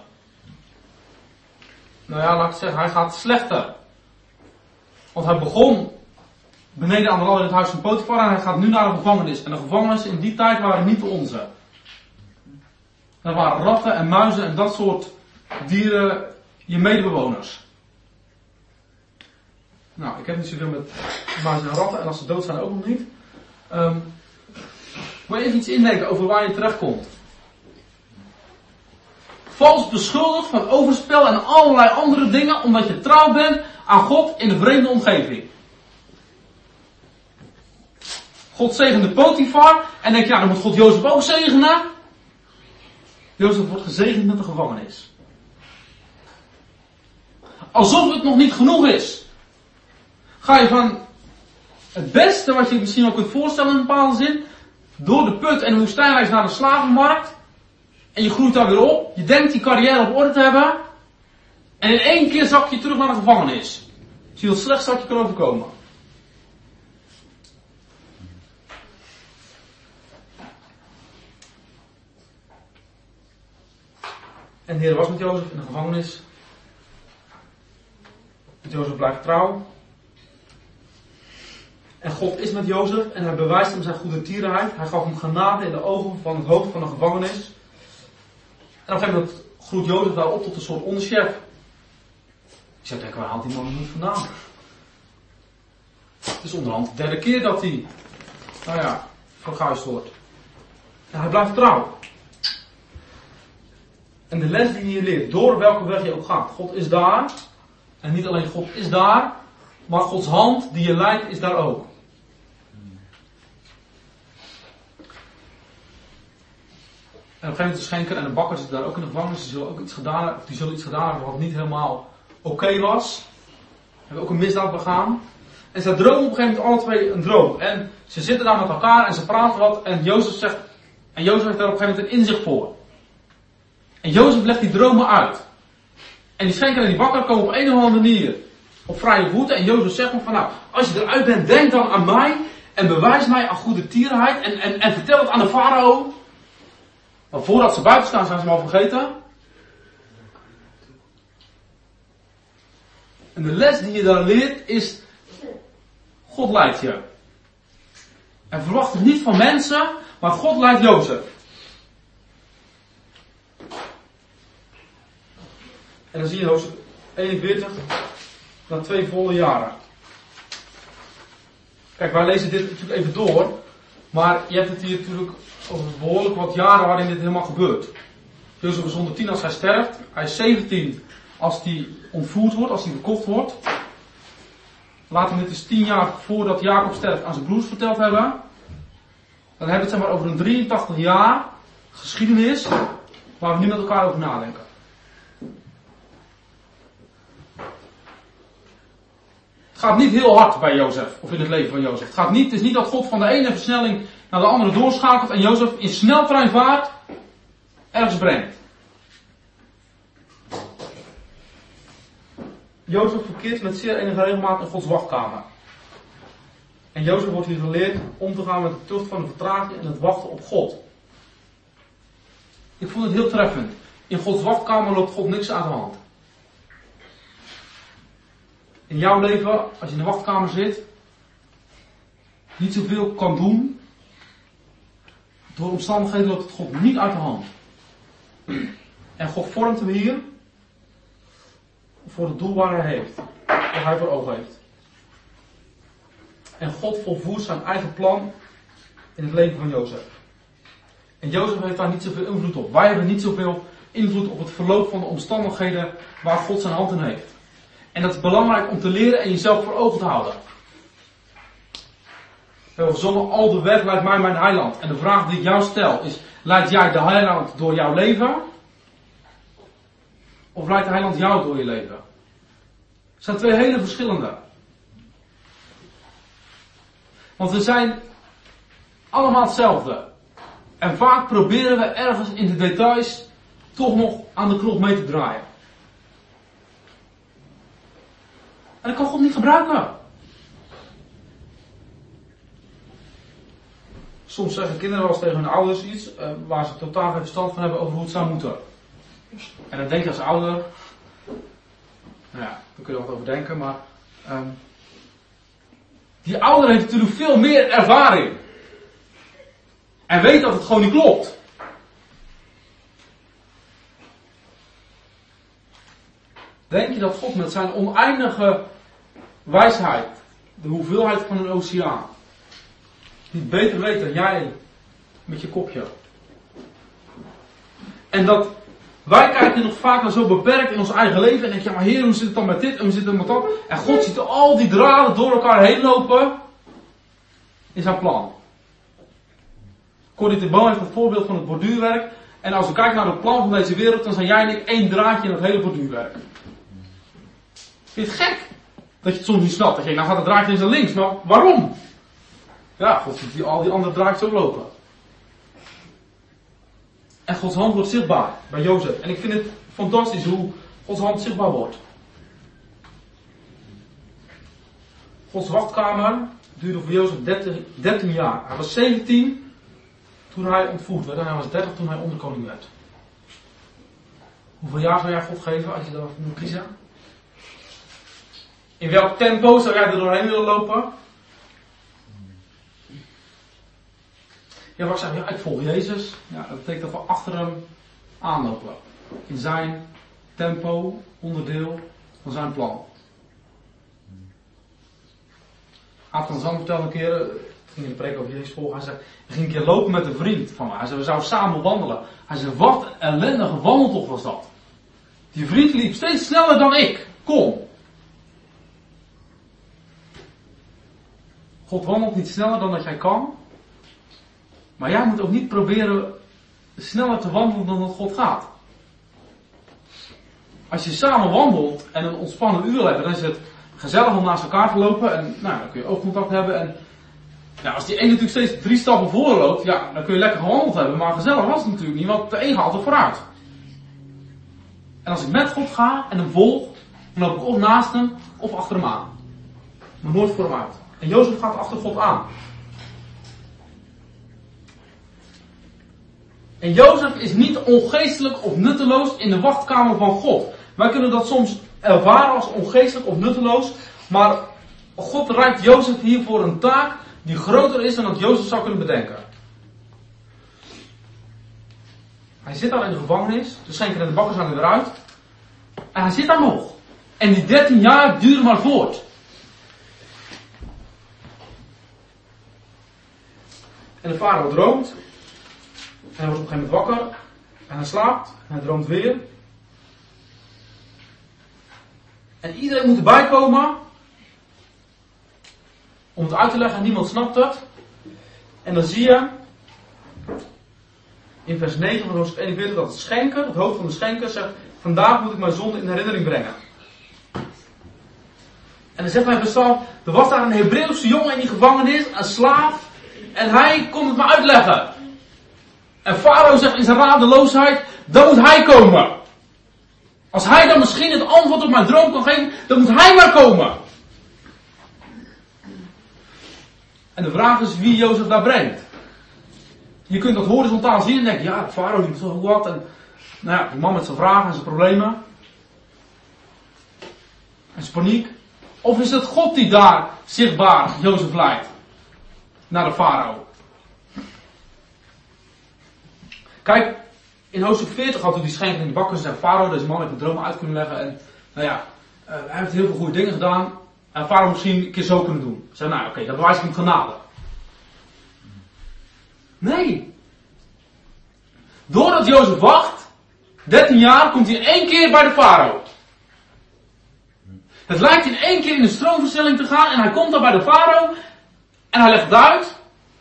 Speaker 2: Nou ja, laat ik zeggen, hij gaat slechter. Want hij begon beneden aan de ladder in het huis van Potifar en hij gaat nu naar de gevangenis. En de gevangenis in die tijd waren niet de onze. Er waren ratten en muizen en dat soort dieren, je medebewoners. Nou, ik heb niet zoveel met muizen en ratten en als ze dood zijn ook nog niet. Moet je even iets indenken over waar je terechtkomt. Vals beschuldigd van overspel en allerlei andere dingen omdat je trouw bent aan God in een vreemde omgeving. God zegende Potifar en denk ja, dan moet God Jozef ook zegenen. Jozef wordt gezegend met de gevangenis. Alsof het nog niet genoeg is. Ga je van het beste wat je misschien ook kunt voorstellen in een bepaalde zin, door de put en de woestijnreis naar de slavenmarkt. En je groeit daar weer op. Je denkt die carrière op orde te hebben. En in één keer zak je terug naar de gevangenis. Zie je het slechtste wat je kan overkomen. En de Heer was met Jozef in de gevangenis. Met Jozef blijft trouw. En God is met Jozef en hij bewijst hem zijn goedertierenheid. Hij gaf hem genade in de ogen van het hoofd van de gevangenis. En op een gegeven moment groeit Jozef daar op tot een soort onderchef. Ik zou denken, waar haalt die man nu vandaan? Het is onderhand de derde keer dat hij, nou ja, verguisd wordt. En hij blijft trouw. En de les die je leert, door welke weg je ook gaat. God is daar. En niet alleen God is daar, maar Gods hand die je leidt is daar ook. En op een gegeven moment de schenker en de bakker zitten daar ook in de gevangenis. Die zullen ook iets gedaan hebben wat niet helemaal oké was. Hebben ook een misdaad begaan. En ze dromen op een gegeven moment alle twee een droom. En ze zitten daar met elkaar en ze praten wat. En Jozef heeft daar op een gegeven moment een inzicht voor. En Jozef legt die dromen uit. En die schenker en die bakker komen op een of andere manier op vrije voeten. En Jozef zegt van nou, als je eruit bent, denk dan aan mij. En bewijs mij aan goedertierenheid. En vertel het aan de farao. Maar voordat ze buiten staan, zijn ze hem al vergeten. En de les die je daar leert is, God leidt je. En verwacht het niet van mensen, maar God leidt Jozef. En dan zie je hoofdstuk 41, na 2 volle jaren. Kijk, wij lezen dit natuurlijk even door, maar je hebt het hier natuurlijk over behoorlijk wat jaren waarin dit helemaal gebeurt. Jozef is 110 als hij sterft, hij is 17 als hij ontvoerd wordt, als hij verkocht wordt. Laten we dit dus 10 jaar voordat Jacob sterft aan zijn broers verteld hebben. Dan hebben we het zeg maar over een 83 jaar geschiedenis waar we nu met elkaar over nadenken. Het gaat niet heel hard bij Jozef, of in het leven van Jozef. Het is niet dat God van de ene versnelling naar de andere doorschakelt en Jozef in sneltreinvaart ergens brengt. Jozef verkeert met zeer enige regelmaat in Gods wachtkamer. En Jozef wordt hier geleerd om te gaan met de tucht van de vertraging en het wachten op God. Ik vond het heel treffend. In Gods wachtkamer loopt God niks aan de hand. In jouw leven, als je in de wachtkamer zit, niet zoveel kan doen. Door omstandigheden loopt het God niet uit de hand. En God vormt hem hier voor het doel waar hij heeft. Wat hij voor ogen heeft. En God volvoert zijn eigen plan in het leven van Jozef. En Jozef heeft daar niet zoveel invloed op. Wij hebben niet zoveel invloed op het verloop van de omstandigheden waar God zijn hand in heeft. En dat is belangrijk om te leren en jezelf voor ogen te houden. We hebben gezongen, al de weg leidt mij mijn heiland. En de vraag die ik jou stel is, leidt jij de heiland door jouw leven? Of leidt de heiland jou door je leven? Het zijn twee hele verschillende. Want we zijn allemaal hetzelfde. En vaak proberen we ergens in de details toch nog aan de knop mee te draaien. En dat kan God niet gebruiken. Soms zeggen kinderen wel eens tegen hun ouders iets waar ze totaal geen verstand van hebben over hoe het zou moeten. En dan denk je als ouder, nou ja, daar kun je wat over denken, maar die ouder heeft natuurlijk veel meer ervaring. En weet dat het gewoon niet klopt. Denk je dat God met zijn oneindige wijsheid, de hoeveelheid van een oceaan, niet beter weet dan jij met je kopje? En dat wij kijken nog vaak naar zo beperkt in ons eigen leven en denken, ja maar Heer, hoe zit het dan met dit en hoe zit het met dat? En God ziet al die draden door elkaar heen lopen in zijn plan. Corrie ten Boom heeft het voorbeeld van het borduurwerk. En als we kijken naar het plan van deze wereld, dan zijn jij en ik één draadje in het hele borduurwerk. Vind je het gek? Dat je het soms niet snapt. Dat je denkt, nou gaat het draadje eens naar links. Maar waarom? Ja, God ziet al die andere draadjes ook lopen. En Gods hand wordt zichtbaar bij Jozef. En ik vind het fantastisch hoe Gods hand zichtbaar wordt. Gods wachtkamer duurde voor Jozef 13 jaar. Hij was 17 toen hij ontvoerd werd en hij was 30 toen hij onderkoning werd. Hoeveel jaar zou jij God geven als je daarvoor moet kiezen? In welk tempo zou jij er doorheen willen lopen? Ja, maar ik zeg, ja, ik volg Jezus. Ja, dat betekent dat we achter hem aanlopen. In zijn tempo, onderdeel van zijn plan. Aad van Zand vertelde een keer, het ging in de preek over Jezus volgen, hij zei, hij ging een keer lopen met een vriend van mij. Hij zei, we zouden samen wandelen. Hij zei, wat een ellendige wandeltocht was dat. Die vriend liep steeds sneller dan ik. Kom. God wandelt niet sneller dan dat jij kan. Maar jij moet ook niet proberen sneller te wandelen dan dat God gaat. Als je samen wandelt en een ontspannen uur hebt, dan is het gezellig om naast elkaar te lopen. En nou, dan kun je oogcontact hebben. En ja, als die een natuurlijk steeds 3 stappen voorloopt, ja, dan kun je lekker gewandeld hebben. Maar gezellig was het natuurlijk niet, want de een gaat altijd vooruit. En als ik met God ga en hem volg, dan loop ik of naast hem of achter hem aan. Maar nooit voor hem uit. En Jozef gaat achter God aan. En Jozef is niet ongeestelijk of nutteloos in de wachtkamer van God. Wij kunnen dat soms ervaren als ongeestelijk of nutteloos. Maar God reikt Jozef hier voor een taak die groter is dan dat Jozef zou kunnen bedenken. Hij zit al in de gevangenis. De schenker en de bakker zijn eruit. En hij zit daar nog. En die 13 jaar duren maar voort. En de farao droomt. En hij wordt op een gegeven moment wakker. En hij slaapt. En hij droomt weer. En iedereen moet erbij komen. Om het uit te leggen. En niemand snapt het. En dan zie je. In vers 9 van hoofdstuk 41. Dat het schenker. Het hoofd van de schenker zegt. Vandaag moet ik mijn zonde in herinnering brengen. En dan zegt hij bestaan. Er was daar een Hebreeuwse jongen in die gevangenis. Een slaaf. En hij kon het me uitleggen. En Farao zegt in zijn radeloosheid, dan moet hij komen. Als hij dan misschien het antwoord op mijn droom kan geven, dan moet hij maar komen. En de vraag is wie Jozef daar brengt. Je kunt dat horizontaal zien en denken, ja, Farao die moet zo wat. En nou ja, die man met zijn vragen en zijn problemen. En zijn paniek. Of is het God die daar zichtbaar Jozef leidt? naar de farao. Kijk, in hoofdstuk 40 had hij die schenking in de bakken en zei, farao, deze man heeft een droom uit kunnen leggen. En nou ja, hij heeft heel veel goede dingen gedaan. En farao misschien een keer zo kunnen doen. Zei, nou oké, dan bewijs ik hem genade. Nee. Doordat Jozef wacht, 13 jaar, komt hij in 1 keer bij de farao. Het lijkt in 1 keer in een stroomversnelling te gaan en hij komt dan bij de farao en hij legt het uit.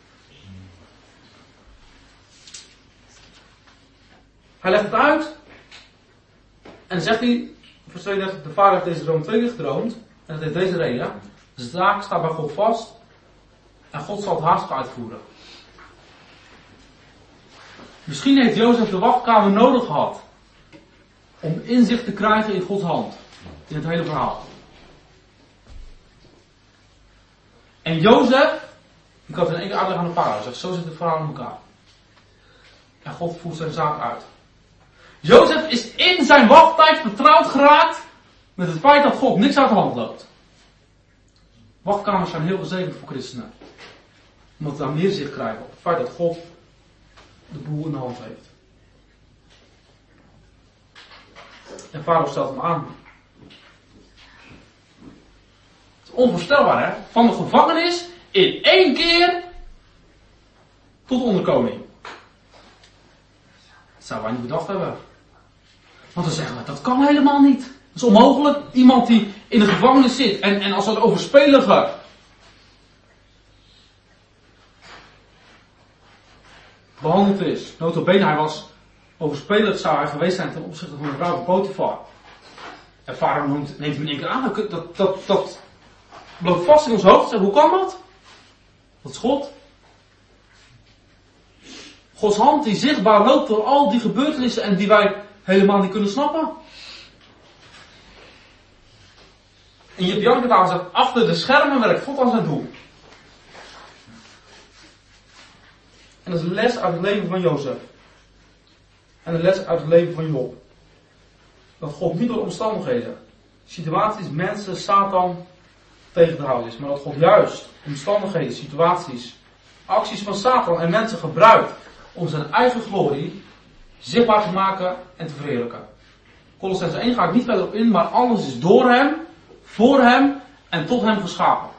Speaker 2: Hij legt het uit en dan zegt hij, vers 32, de farao heeft deze droom 2 keer gedroomd en dat heeft deze reden. De zaak staat bij God vast en God zal het haastig uitvoeren. Misschien heeft Jozef de wachtkamer nodig gehad om inzicht te krijgen in Gods hand. In het hele verhaal. En Jozef, ik had in 1 keer uitleg aan de farao, zegt, zo zit het verhaal in elkaar. En God voert zijn zaak uit. Jozef is in zijn wachttijd vertrouwd geraakt met het feit dat God niks uit de hand loopt. Wachtkamers zijn heel gezegend voor christenen. Omdat we daar meer zicht krijgen op het feit dat God de boel in de hand heeft. En farao stelt hem aan. Het is onvoorstelbaar, hè? Van de gevangenis in 1 keer tot onderkoning. Dat zouden wij niet bedacht hebben. Want dan zeggen we, dat kan helemaal niet. Dat is onmogelijk. Iemand die in de gevangenis zit en als dat overspelige behandeld is. Nota bene, hij was overspelig, zou hij geweest zijn ten opzichte van de vrouw van Potifar. En farao neemt hem in 1 keer aan. Dat loopt vast in ons hoofd. Hoe kan dat? Dat is God. Gods hand die zichtbaar loopt door al die gebeurtenissen en die wij helemaal niet kunnen snappen. En Jip Janketaal zegt, achter de schermen werkt God aan zijn doel. En dat is een les uit het leven van Jozef. En een les uit het leven van Job. Dat God niet door omstandigheden, situaties, mensen, Satan tegen te houden is. Maar dat God juist omstandigheden, situaties, acties van Satan en mensen gebruikt om zijn eigen glorie zichtbaar te maken en te verheerlijken. Kolossenzen 1 ga ik niet verder op in, maar alles is door hem, voor hem en tot hem geschapen.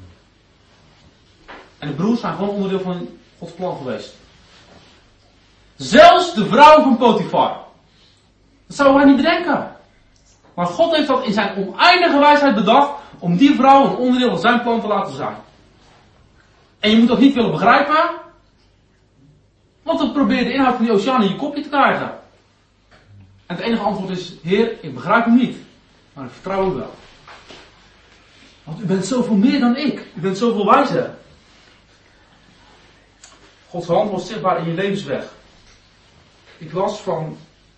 Speaker 2: En de broers zijn gewoon onderdeel van Gods plan geweest. Zelfs de vrouw van Potifar. Dat zouden wij niet bedenken. Maar God heeft dat in zijn oneindige wijsheid bedacht om die vrouw een onderdeel van zijn plan te laten zijn. En je moet dat niet willen begrijpen, want dan probeer je de inhoud van die oceaan in je kopje te krijgen. En het enige antwoord is, Heer, ik begrijp hem niet, maar ik vertrouw u wel. Want u bent zoveel meer dan ik. U bent zoveel wijzer. Gods hand wordt zichtbaar in je levensweg. Ik las van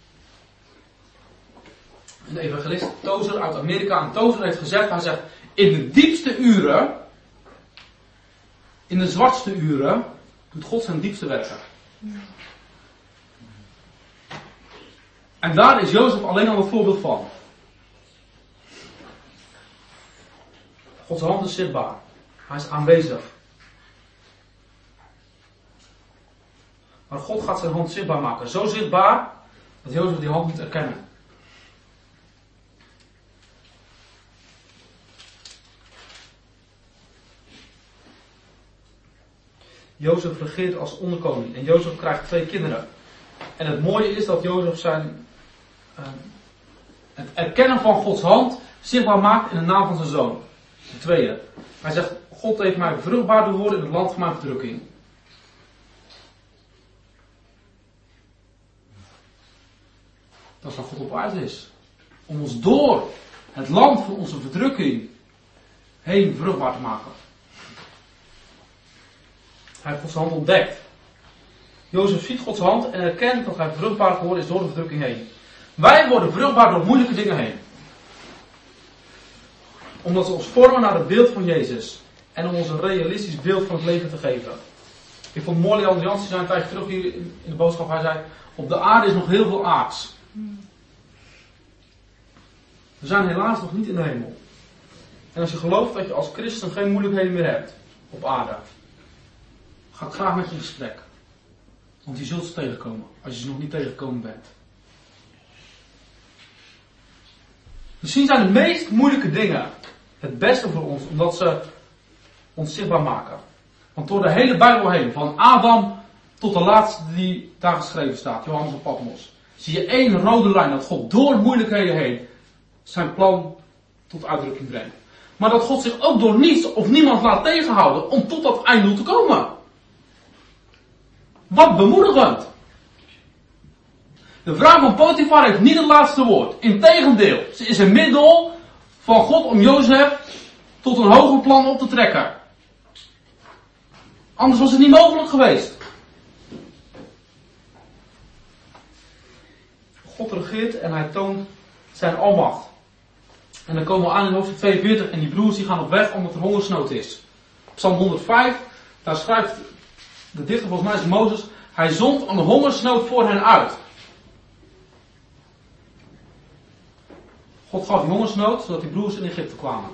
Speaker 2: een evangelist, Tozer uit Amerika. En Tozer heeft gezegd, hij zegt, in de diepste uren, in de zwartste uren, doet God zijn diepste werken. En daar is Jozef alleen al een voorbeeld van. Gods hand is zichtbaar. Hij is aanwezig. Maar God gaat zijn hand zichtbaar maken. Zo zichtbaar dat Jozef die hand moet erkennen. Jozef regeert als onderkoning. En Jozef krijgt 2 kinderen. En het mooie is dat Jozef het erkennen van Gods hand zichtbaar maakt in de naam van zijn zoon. De tweede. Hij zegt, God heeft mij vruchtbaar doen worden in het land van mijn verdrukking. Dat is waar God op uit is. Om ons door het land van onze verdrukking heen vruchtbaar te maken. Hij heeft Gods hand ontdekt. Jozef ziet Gods hand en erkent dat hij vruchtbaar geworden is door de verdrukking heen. Wij worden vruchtbaar door moeilijke dingen heen. Omdat ze ons vormen naar het beeld van Jezus. En om ons een realistisch beeld van het leven te geven. Ik vond mooi, Leander Jansen zei een tijdje terug hier in de boodschap. Hij zei, op de aarde is nog heel veel aards. We zijn helaas nog niet in de hemel. En als je gelooft dat je als christen geen moeilijkheden meer hebt op aarde. ga ik graag met je in gesprek. Want je zult ze tegenkomen, als je ze nog niet tegengekomen bent. Misschien zijn de meest moeilijke dingen het beste voor ons, omdat ze ons zichtbaar maken. Want door de hele Bijbel heen, van Adam tot de laatste die daar geschreven staat, Johannes op Patmos, zie je één rode lijn, dat God door moeilijkheden heen zijn plan tot uitdrukking brengt. Maar dat God zich ook door niets of niemand laat tegenhouden om tot dat einddoel te komen. Wat bemoedigend. De vrouw van Potifar heeft niet het laatste woord. Integendeel, ze is een middel van God om Jozef tot een hoger plan op te trekken. Anders was het niet mogelijk geweest. God regeert en hij toont zijn almacht. En dan komen we aan in hoofdstuk 42 en die broers die gaan op weg omdat er hongersnood is. Psalm 105, daar schrijft de dichter, volgens mij is Mozes, hij zond een hongersnood voor hen uit. God gaf die hongersnood zodat die broers in Egypte kwamen.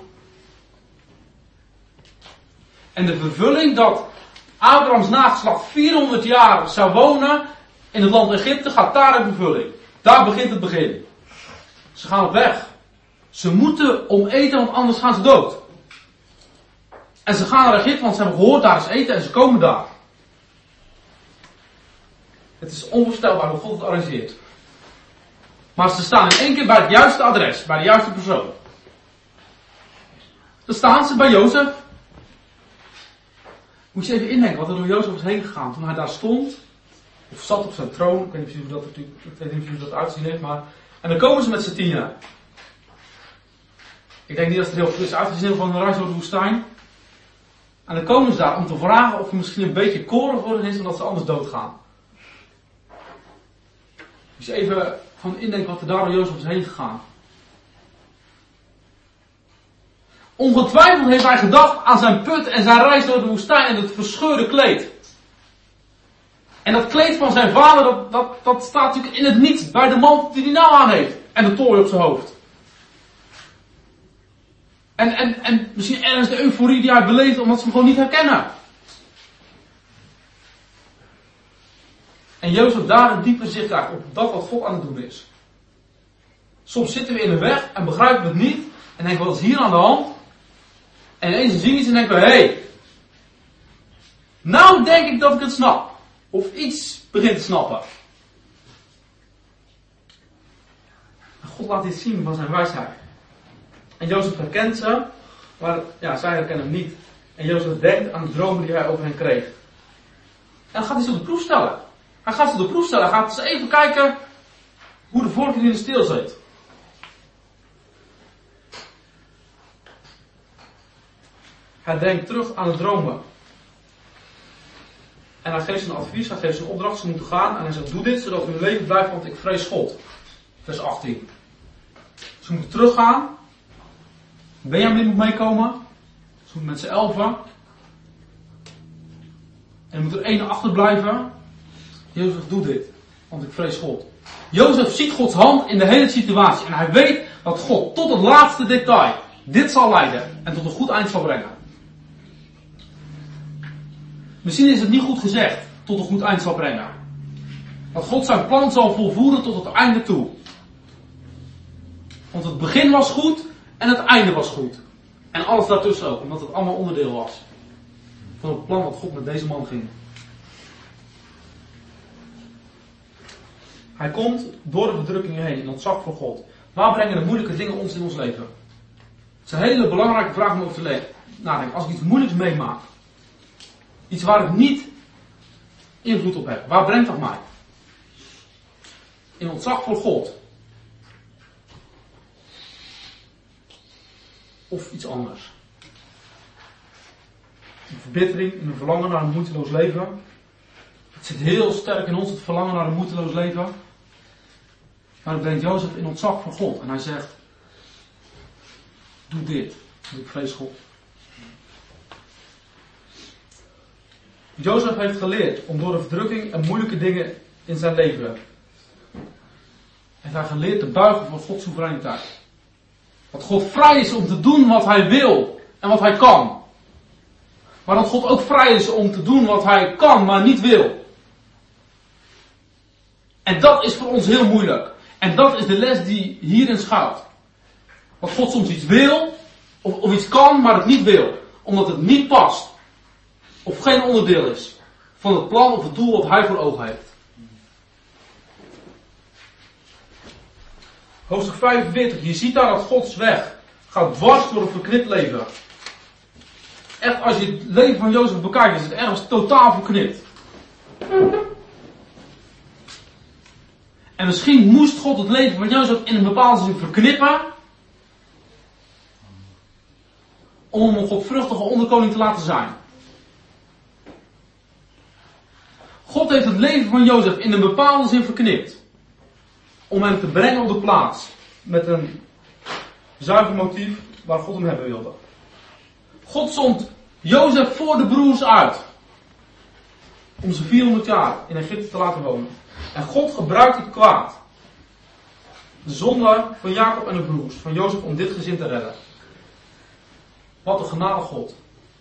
Speaker 2: En de vervulling dat Abrahams nageslacht 400 jaar zou wonen in het land Egypte gaat daar in vervulling. Daar begint het begin. Ze gaan op weg. Ze moeten om eten, want anders gaan ze dood. En ze gaan naar Egypte, want ze hebben gehoord, daar is eten en ze komen daar. Het is onvoorstelbaar hoe God het arrangeert. Maar ze staan in één keer bij het juiste adres, bij de juiste persoon. Dan staan ze bij Jozef. Moet je even indenken wat er door Jozef is heen gegaan toen hij daar stond. Of zat op zijn troon. Ik weet niet hoe dat uitzien heeft, maar. En dan komen ze met z'n tienen. Ik denk niet dat het er heel goed is uitgezien van een reis door de woestijn. En dan komen ze daar om te vragen of er misschien een beetje koren voor hen is, omdat ze anders doodgaan. Dus even van indenken wat er daar door Jozef is heen gegaan. Ongetwijfeld heeft hij gedacht aan zijn put en zijn reis door de woestijn en het verscheurde kleed. En dat kleed van zijn vader, dat staat natuurlijk in het niets bij de mantel die hij nou aan heeft. En de tooi op zijn hoofd. En misschien ergens de euforie die hij beleeft omdat ze hem gewoon niet herkennen. En Jozef daar een diepe zicht krijgt op dat wat God aan het doen is. Soms zitten we in de weg en begrijpen we het niet. En denken we, wat is hier aan de hand? En ineens zien we iets en denken we, hé. Nou denk ik dat ik het snap. Of iets begint te snappen. En God laat dit zien van zijn wijsheid. En Jozef herkent ze, maar ja, zij herkennen hem niet. En Jozef denkt aan de dromen die hij over hen kreeg. En dan gaat hij ze op de proef stellen. Hij gaat ze op de proef stellen. Hij gaat eens even kijken hoe de volk in de steel zit. Hij denkt terug aan de dromen. En hij geeft ze een advies, hij geeft ze een opdracht, ze moeten gaan. En hij zegt, doe dit zodat hun leven blijft, want ik vrees God. Vers 18. Ze moeten teruggaan. Benjamin moet meekomen. Ze moeten met z'n 11. En er moet er één achterblijven. Jozef, doe dit, want ik vrees God. Jozef ziet Gods hand in de hele situatie. En hij weet dat God tot het laatste detail dit zal leiden. En tot een goed eind zal brengen. Misschien is het niet goed gezegd, tot een goed eind zal brengen. Dat God zijn plan zal volvoeren tot het einde toe. Want het begin was goed en het einde was goed. En alles daartussen ook, omdat het allemaal onderdeel was. Van het plan wat God met deze man ging. Hij komt door de verdrukkingen heen in ontzag voor God. Waar brengen de moeilijke dingen ons in ons leven? Het is een hele belangrijke vraag om over te nadenken. Als ik iets moeilijks meemaak. Iets waar ik niet invloed op heb. Waar brengt dat mij? In ontzag voor God. Of iets anders. Een verbittering, een verlangen naar een moeiteloos leven. Het zit heel sterk in ons, het verlangen naar een moeiteloos leven. Maar dan brengt Jozef in ontzag voor God. En hij zegt, doe dit, want ik vrees God. Jozef heeft geleerd om door de verdrukking en moeilijke dingen in zijn leven. Heeft hij geleerd te buigen voor Gods soevereiniteit. Dat God vrij is om te doen wat hij wil en wat hij kan. Maar dat God ook vrij is om te doen wat hij kan, maar niet wil. En dat is voor ons heel moeilijk. En dat is de les die hierin schuilt. Dat God soms iets wil, of iets kan, maar het niet wil. Omdat het niet past. Of geen onderdeel is van het plan of het doel wat hij voor ogen heeft. Hoofdstuk 45, je ziet daar dat Gods weg gaat dwars door een verknipt leven. Echt, als je het leven van Jozef bekijkt, is het ergens totaal verknipt. En misschien moest God het leven van Jozef in een bepaalde zin verknippen, om hem een godvruchtige onderkoning te laten zijn. God heeft het leven van Jozef in een bepaalde zin verknipt. Om hem te brengen op de plaats. Met een zuiver motief waar God hem hebben wilde. God zond Jozef voor de broers uit. Om ze 400 jaar in Egypte te laten wonen. En God gebruikt het kwaad. De zonde van Jacob en de broers. Van Jozef om dit gezin te redden. Wat een genade God.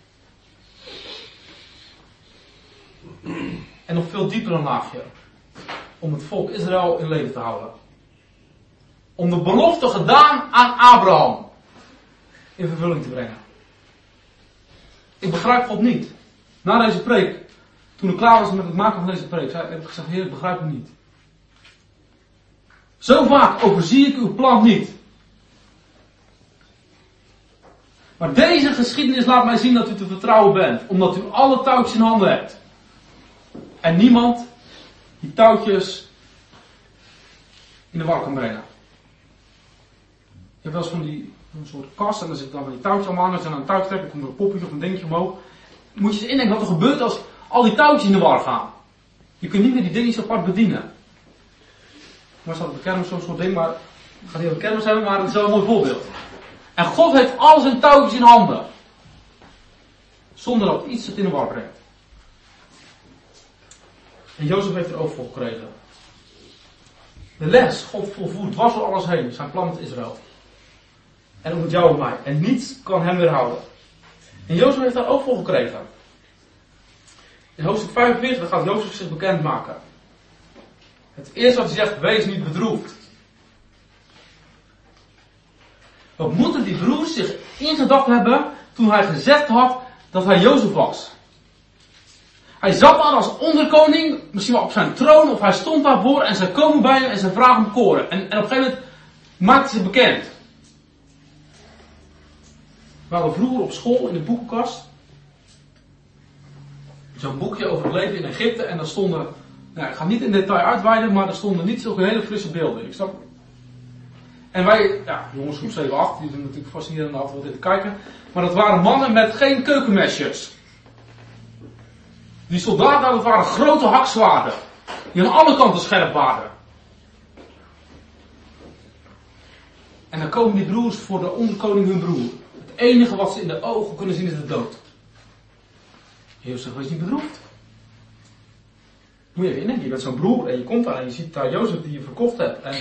Speaker 2: En nog veel dieper een laagje. Om het volk Israël in leven te houden. Om de belofte gedaan aan Abraham in vervulling te brengen. Ik begrijp God niet. Na deze preek, toen ik klaar was met het maken van deze preek, heb ik gezegd, Heer, ik begrijp hem niet. Zo vaak overzie ik uw plan niet. Maar deze geschiedenis laat mij zien dat u te vertrouwen bent. Omdat u alle touwtjes in handen hebt. En niemand die touwtjes in de war kan brengen. Je hebt wel eens van een soort kast en dan zit dan van die touwtjes allemaal aan. Als je dan een touwtje trekt, dan komt er een poppetje of een dingetje omhoog. Moet je eens indenken wat er gebeurt als al die touwtjes in de war gaan. Je kunt niet meer die dingetjes apart bedienen. Maar staat op de kermis zo'n soort ding, maar ik ga niet op de kermis hebben, maar het is wel een mooi voorbeeld. En God heeft alles in touwtjes in handen. Zonder dat iets het in de war brengt. En Jozef heeft er ook voor gekregen. De les, God volvoert dwars door alles heen, zijn plan met Israël. En ook met jou en mij. En niets kan hem weerhouden. En Jozef heeft daar ook voor gekregen. In hoofdstuk 45 gaat Jozef zich bekendmaken. Het eerste wat hij zegt, wees niet bedroefd. Wat moeten die broers zich ingedacht hebben toen hij gezegd had dat hij Jozef was? Hij zat daar als onderkoning, misschien wel op zijn troon, of hij stond daarvoor en zij komen bij hem en zij vragen hem koren. En op een gegeven moment maakt hij zich bekend. We hadden vroeger op school in de boekenkast zo'n boekje over het leven in Egypte en daar stonden, nou, ik ga niet in detail uitweiden, maar er stonden niet zulke hele frisse beelden. Ik snap. En wij, ja, jongens groep 7, 8, die doen natuurlijk fascinerend af wat in te kijken, maar dat waren mannen met geen keukenmesjes. Die soldaten, dat waren grote hakzwaarden. Die aan alle kanten scherp waren. En dan komen die broers voor de onderkoning hun broer. Het enige wat ze in de ogen kunnen zien is de dood. Jozef zegt, wees niet bedroefd. Moet je even indenken, je bent zo'n broer en je komt daar en je ziet daar Jozef die je verkocht hebt. En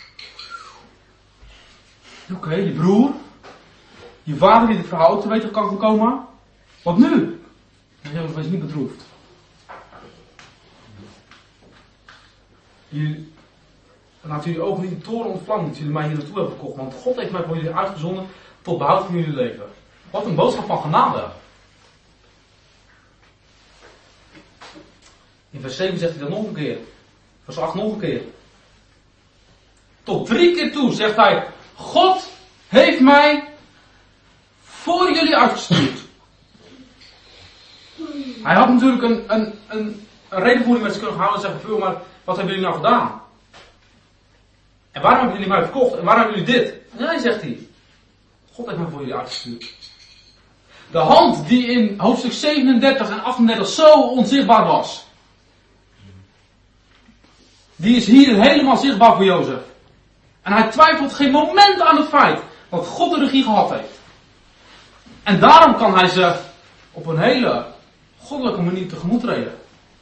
Speaker 2: oké, je broer. Je vader die het verhaal ook te weten kan komen. Wat nu? En Jozef, wees niet bedroefd. Laat jullie ogen niet de toren ontvlammen dat jullie mij hier naartoe hebben verkocht. Want God heeft mij voor jullie uitgezonden tot behoud van jullie leven. Wat een boodschap van genade. In vers 7 zegt hij dat nog een keer. Vers 8 nog een keer. Tot 3 keer toe zegt hij, God heeft mij voor jullie uitgestuurd. Hij had natuurlijk een redenvoering met ze kunnen houden en zeggen, maar wat hebben jullie nou gedaan? En waarom hebben jullie mij verkocht? En waarom hebben jullie dit? Nee, zegt hij. God heeft mij voor jullie uitgestuurd. De hand die in hoofdstuk 37 en 38 zo onzichtbaar was. Die is hier helemaal zichtbaar voor Jozef. En hij twijfelt geen moment aan het feit dat God de regie gehad heeft. En daarom kan hij ze op een hele goddelijke manier tegemoet treden.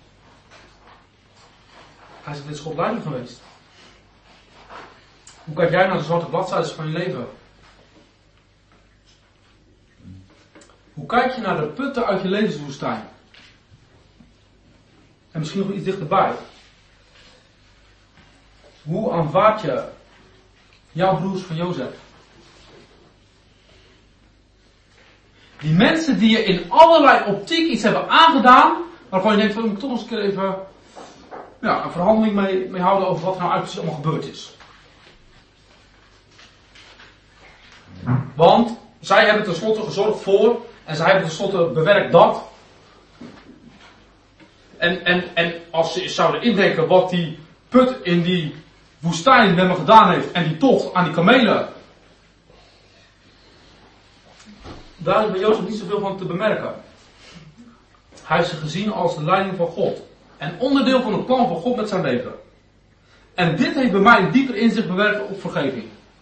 Speaker 2: Hij is dit is God leiding geweest. Hoe kijk jij naar de zwarte bladzijden van je leven? Hoe kijk je naar de putten uit je levenswoestijn? En misschien nog iets dichterbij. Hoe aanvaard je jouw broers van Jozef? Die mensen die je in allerlei optiek iets hebben aangedaan, waarvan je denkt, van, ik moet toch eens een keer even een verhandeling mee houden over wat er nou eigenlijk precies allemaal gebeurd is. Want zij hebben tenslotte gezorgd voor, en zij hebben tenslotte bewerkt dat. En als ze zouden indenken wat die put in die woestijn met me gedaan heeft, en die tocht aan die kamelen, daar is bij Jozef niet zoveel van te bemerken. Hij is gezien als de leiding van God. En onderdeel van het plan van God met zijn leven. En dit heeft bij mij een dieper inzicht bewerkt op vergeving.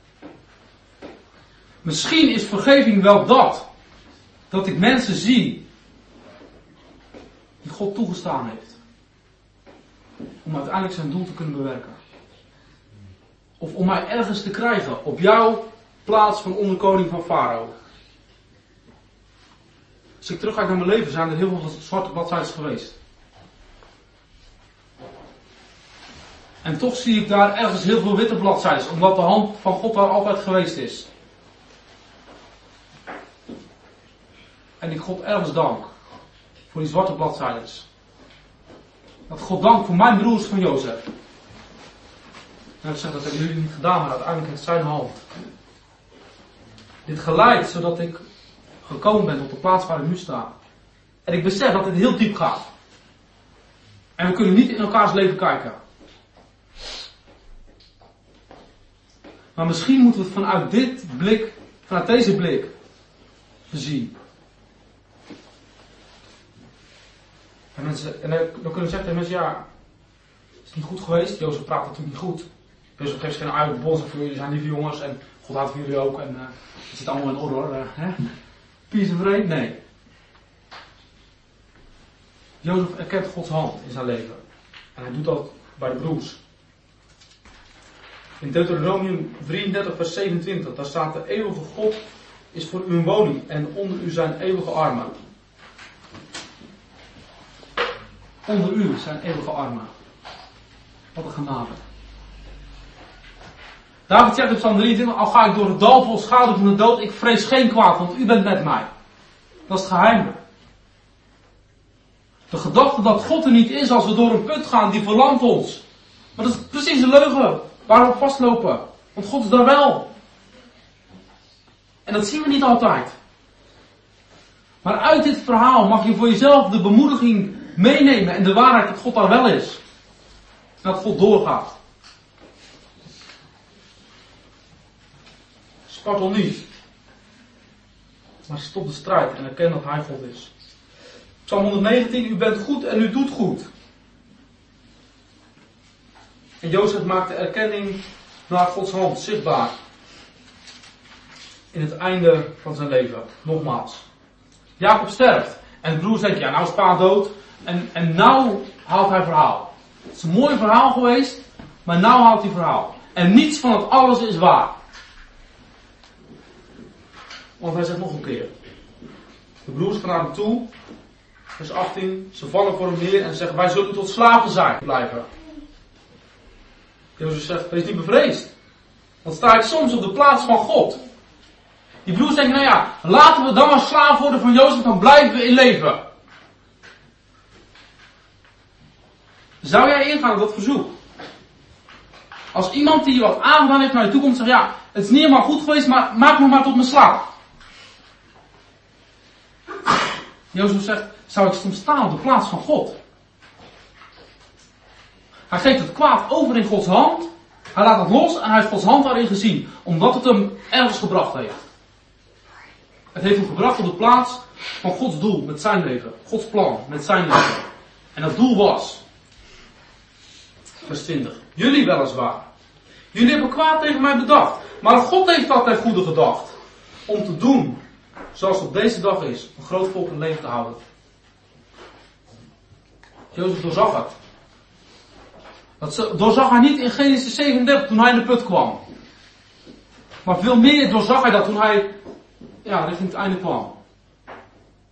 Speaker 2: Misschien is vergeving wel dat ik mensen zie die God toegestaan heeft. Om uiteindelijk zijn doel te kunnen bewerken. Of om mij ergens te krijgen op jouw plaats van onderkoning van Farao. Als ik terugkijk naar mijn leven, zijn er heel veel zwarte bladzijden geweest. En toch zie ik daar ergens heel veel witte bladzijden, omdat de hand van God daar altijd geweest is. En ik God ergens dank voor die zwarte bladzijden. Dat God dank voor mijn broers van Jozef. En ik zeg, dat hebben jullie niet gedaan, maar uiteindelijk heeft zijn hand dit geleid, zodat ik gekomen ben op de plaats waar ik nu sta. En ik besef dat het heel diep gaat. En we kunnen niet in elkaars leven kijken. Maar misschien moeten we het vanuit deze blik zien. En dan kunnen we zeggen tegen mensen, ja, het is niet goed geweest. Jozef praat natuurlijk niet goed. Jozef geeft geen uit boze voor jullie zijn lieve jongens en God houdt voor jullie ook en het zit allemaal in orde hoor. Peace en vrede? Nee. Jozef erkent Gods hand in zijn leven. En hij doet dat bij de broers. In Deuteronomium 33 vers 27, daar staat: de eeuwige God is voor u een woning en onder u zijn eeuwige armen. Onder u zijn eeuwige armen. Wat een genade. David zegt in Psalm 23, al ga ik door het dal vol schaduw van de dood, ik vrees geen kwaad, want u bent met mij. Dat is het geheim. De gedachte dat God er niet is als we door een put gaan, die verlamt ons. Maar dat is precies een leugen waar we vastlopen. Want God is daar wel. En dat zien we niet altijd. Maar uit dit verhaal mag je voor jezelf de bemoediging meenemen en de waarheid dat God daar wel is. En dat God doorgaat. Spartel niet. Maar stop de strijd en erken dat Hij God is. Psalm 119, u bent goed en u doet goed. En Jozef maakt de erkenning naar Gods hand zichtbaar. In het einde van zijn leven. Nogmaals. Jacob sterft. En de broers denken, ja nou is pa dood. En nou haalt hij verhaal. Het is een mooi verhaal geweest. Maar nou haalt hij verhaal. En niets van het alles is waar. Want hij zegt nog een keer. De broers gaan naar hem toe. Vers 18. Ze vallen voor hem neer en zeggen, wij zullen tot slaven zijn blijven. Jozef zegt, wees niet bevreesd. Want sta ik soms op de plaats van God. Die broers denken, nou ja, laten we dan maar slaaf worden van Jozef, dan blijven we in leven. Zou jij ingaan op dat verzoek? Als iemand die je wat aangedaan heeft naar je toe komt en zegt, ja, het is niet helemaal goed geweest, maar maak me maar tot mijn slaaf. Jozef zegt, zou ik soms staan op de plaats van God? Hij geeft het kwaad over in Gods hand. Hij laat het los en hij heeft Gods hand daarin gezien. Omdat het hem ergens gebracht heeft. Het heeft hem gebracht op de plaats van Gods doel met zijn leven. Gods plan met zijn leven. En dat doel was. Vers 20. Jullie weliswaar. Jullie hebben kwaad tegen mij bedacht. Maar God heeft dat ten goede gedacht. Om te doen zoals het op deze dag is. Een groot volk in leven te houden. Jozef doorzag het. Dat doorzag hij niet in Genesis 37 toen hij in de put kwam. Maar veel meer doorzag hij dat toen hij richting het einde kwam.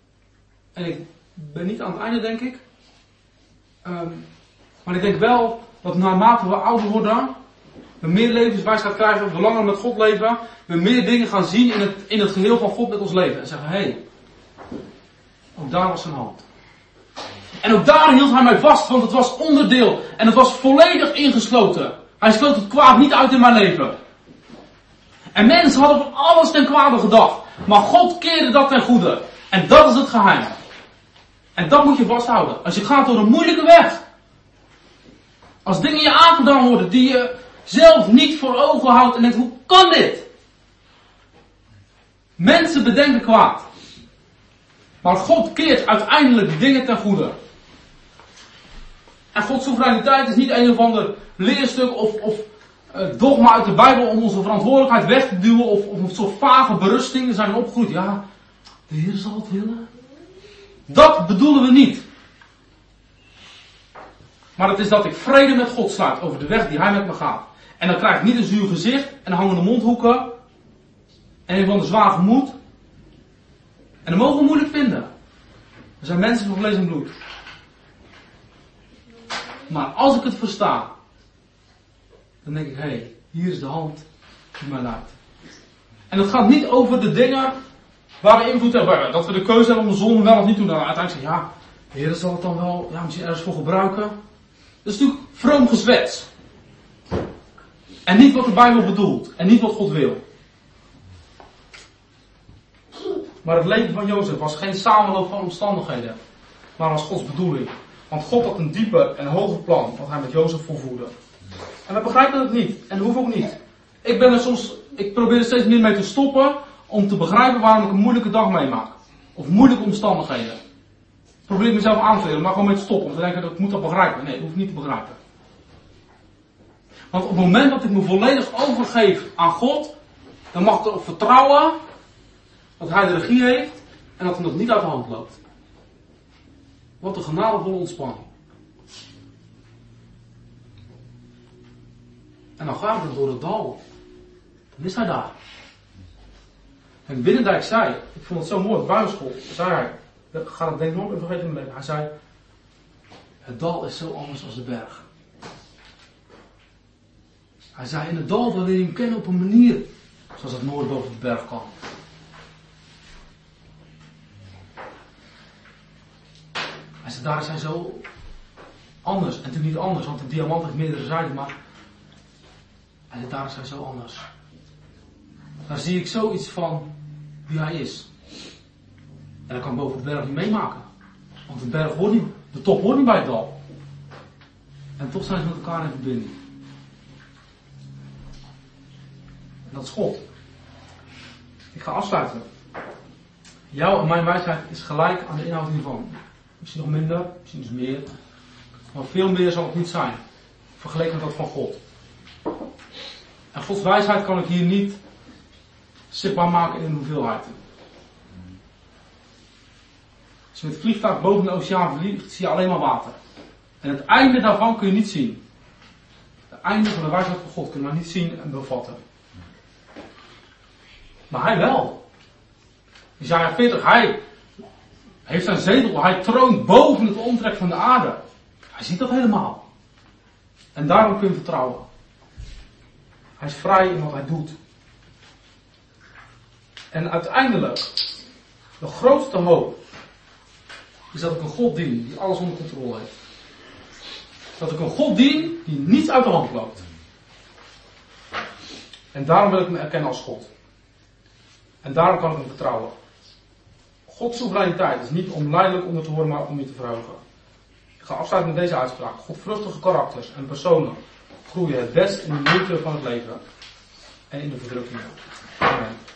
Speaker 2: En ik ben niet aan het einde, denk ik. Maar ik denk wel dat naarmate we ouder worden, we meer levenswijsheid krijgen, we langer met God leven, we meer dingen gaan zien in het geheel van God met ons leven. En zeggen, hé, ook daar was zijn hand. En ook daar hield hij mij vast, want het was onderdeel. En het was volledig ingesloten. Hij sloot het kwaad niet uit in mijn leven. En mensen hadden van alles ten kwade gedacht. Maar God keerde dat ten goede. En dat is het geheim. En dat moet je vasthouden. Als je gaat door een moeilijke weg. Als dingen je aangedaan worden die je zelf niet voor ogen houdt en denkt, hoe kan dit? Mensen bedenken kwaad. Maar God keert uiteindelijk de dingen ten goede. En Gods soevereiniteit is niet een of ander leerstuk of dogma uit de Bijbel om onze verantwoordelijkheid weg te duwen of een soort vage berusting. We zijn opgegroeid. Ja, de Heer zal het willen. Dat bedoelen we niet. Maar het is dat ik vrede met God sluit over de weg die Hij met me gaat. En dan krijg ik niet een zuur gezicht en hangende mondhoeken en een van de zwaar gemoed. En dat mogen we moeilijk vinden. We zijn mensen van vlees en bloed. Maar als ik het versta, dan denk ik, hé, hier is de hand die mij leidt. En het gaat niet over de dingen waar we invloed hebben. Dat we de keuze hebben om de zon wel of niet te doen. Dan uiteindelijk zeggen, ja, de Heer zal het dan wel misschien ergens voor gebruiken. Dat is natuurlijk vroom gezwets. En niet wat de Bijbel bedoelt. En niet wat God wil. Maar het leven van Jozef was geen samenloop van omstandigheden. Maar was Gods bedoeling. Want God had een dieper en hoger plan wat hij met Jozef volvoerde. En we begrijpen het niet. En dat hoeft ook niet. Ik probeer er steeds meer mee te stoppen om te begrijpen waarom ik een moeilijke dag meemaak. Of moeilijke omstandigheden. Ik probeer mezelf aan te leren, maar gewoon mee te stoppen. Om te denken dat ik moet dat begrijpen. Nee, dat hoef ik niet te begrijpen. Want op het moment dat ik me volledig overgeef aan God, dan mag ik erop vertrouwen dat Hij de regie heeft en dat het nog niet uit de hand loopt. Wat een genadevolle ontspanning. En dan gaan we door het dal. Dan is Hij daar. En Binnendijk zei, ik vond het zo mooi, op Bijbelschool, zei hij, ik ga het denk ik nooit meer vergeten in mijn leven. Hij zei, het dal is zo anders als de berg. Hij zei, in het dal wil je hem kennen op een manier zoals het nooit boven de berg kan. Hij zei, daar is hij zo anders. En natuurlijk niet anders, want de diamant heeft meerdere zijden, maar hij zei, daar is hij zo anders. Daar zie ik zoiets van wie hij is. En dat kan boven de berg niet meemaken. Want de berg hoort niet, de top hoort niet bij het dal. En toch zijn ze met elkaar in verbinding. En dat is God. Ik ga afsluiten. Jouw en mijn wijsheid is gelijk aan de inhoud hiervan. Misschien nog minder, misschien iets meer. Maar veel meer zal het niet zijn. Vergeleken met dat van God. En Gods wijsheid kan ik hier niet zichtbaar maken in een hoeveelheid. Als je met het vliegtuig boven de oceaan vliegt, zie je alleen maar water. En het einde daarvan kun je niet zien. Het einde van de wijsheid van God kun je maar niet zien en bevatten. Maar Hij wel. Jesaja 40, Hij heeft zijn zetel, Hij troont boven het omtrek van de aarde. Hij ziet dat helemaal. En daarom kun je vertrouwen. Hij is vrij in wat Hij doet. En uiteindelijk, de grootste hoop, is dat ik een God dien die alles onder controle heeft. Dat ik een God dien die niets uit de hand loopt. En daarom wil ik me erkennen als God. En daarom kan ik hem vertrouwen. Gods soevereiniteit is niet om lijdelijk onder te horen, maar om je te verhogen. Ik ga afsluiten met deze uitspraak. Godvruchtige karakters en personen groeien het best in de moeite van het leven en in de verdrukkingen. Amen.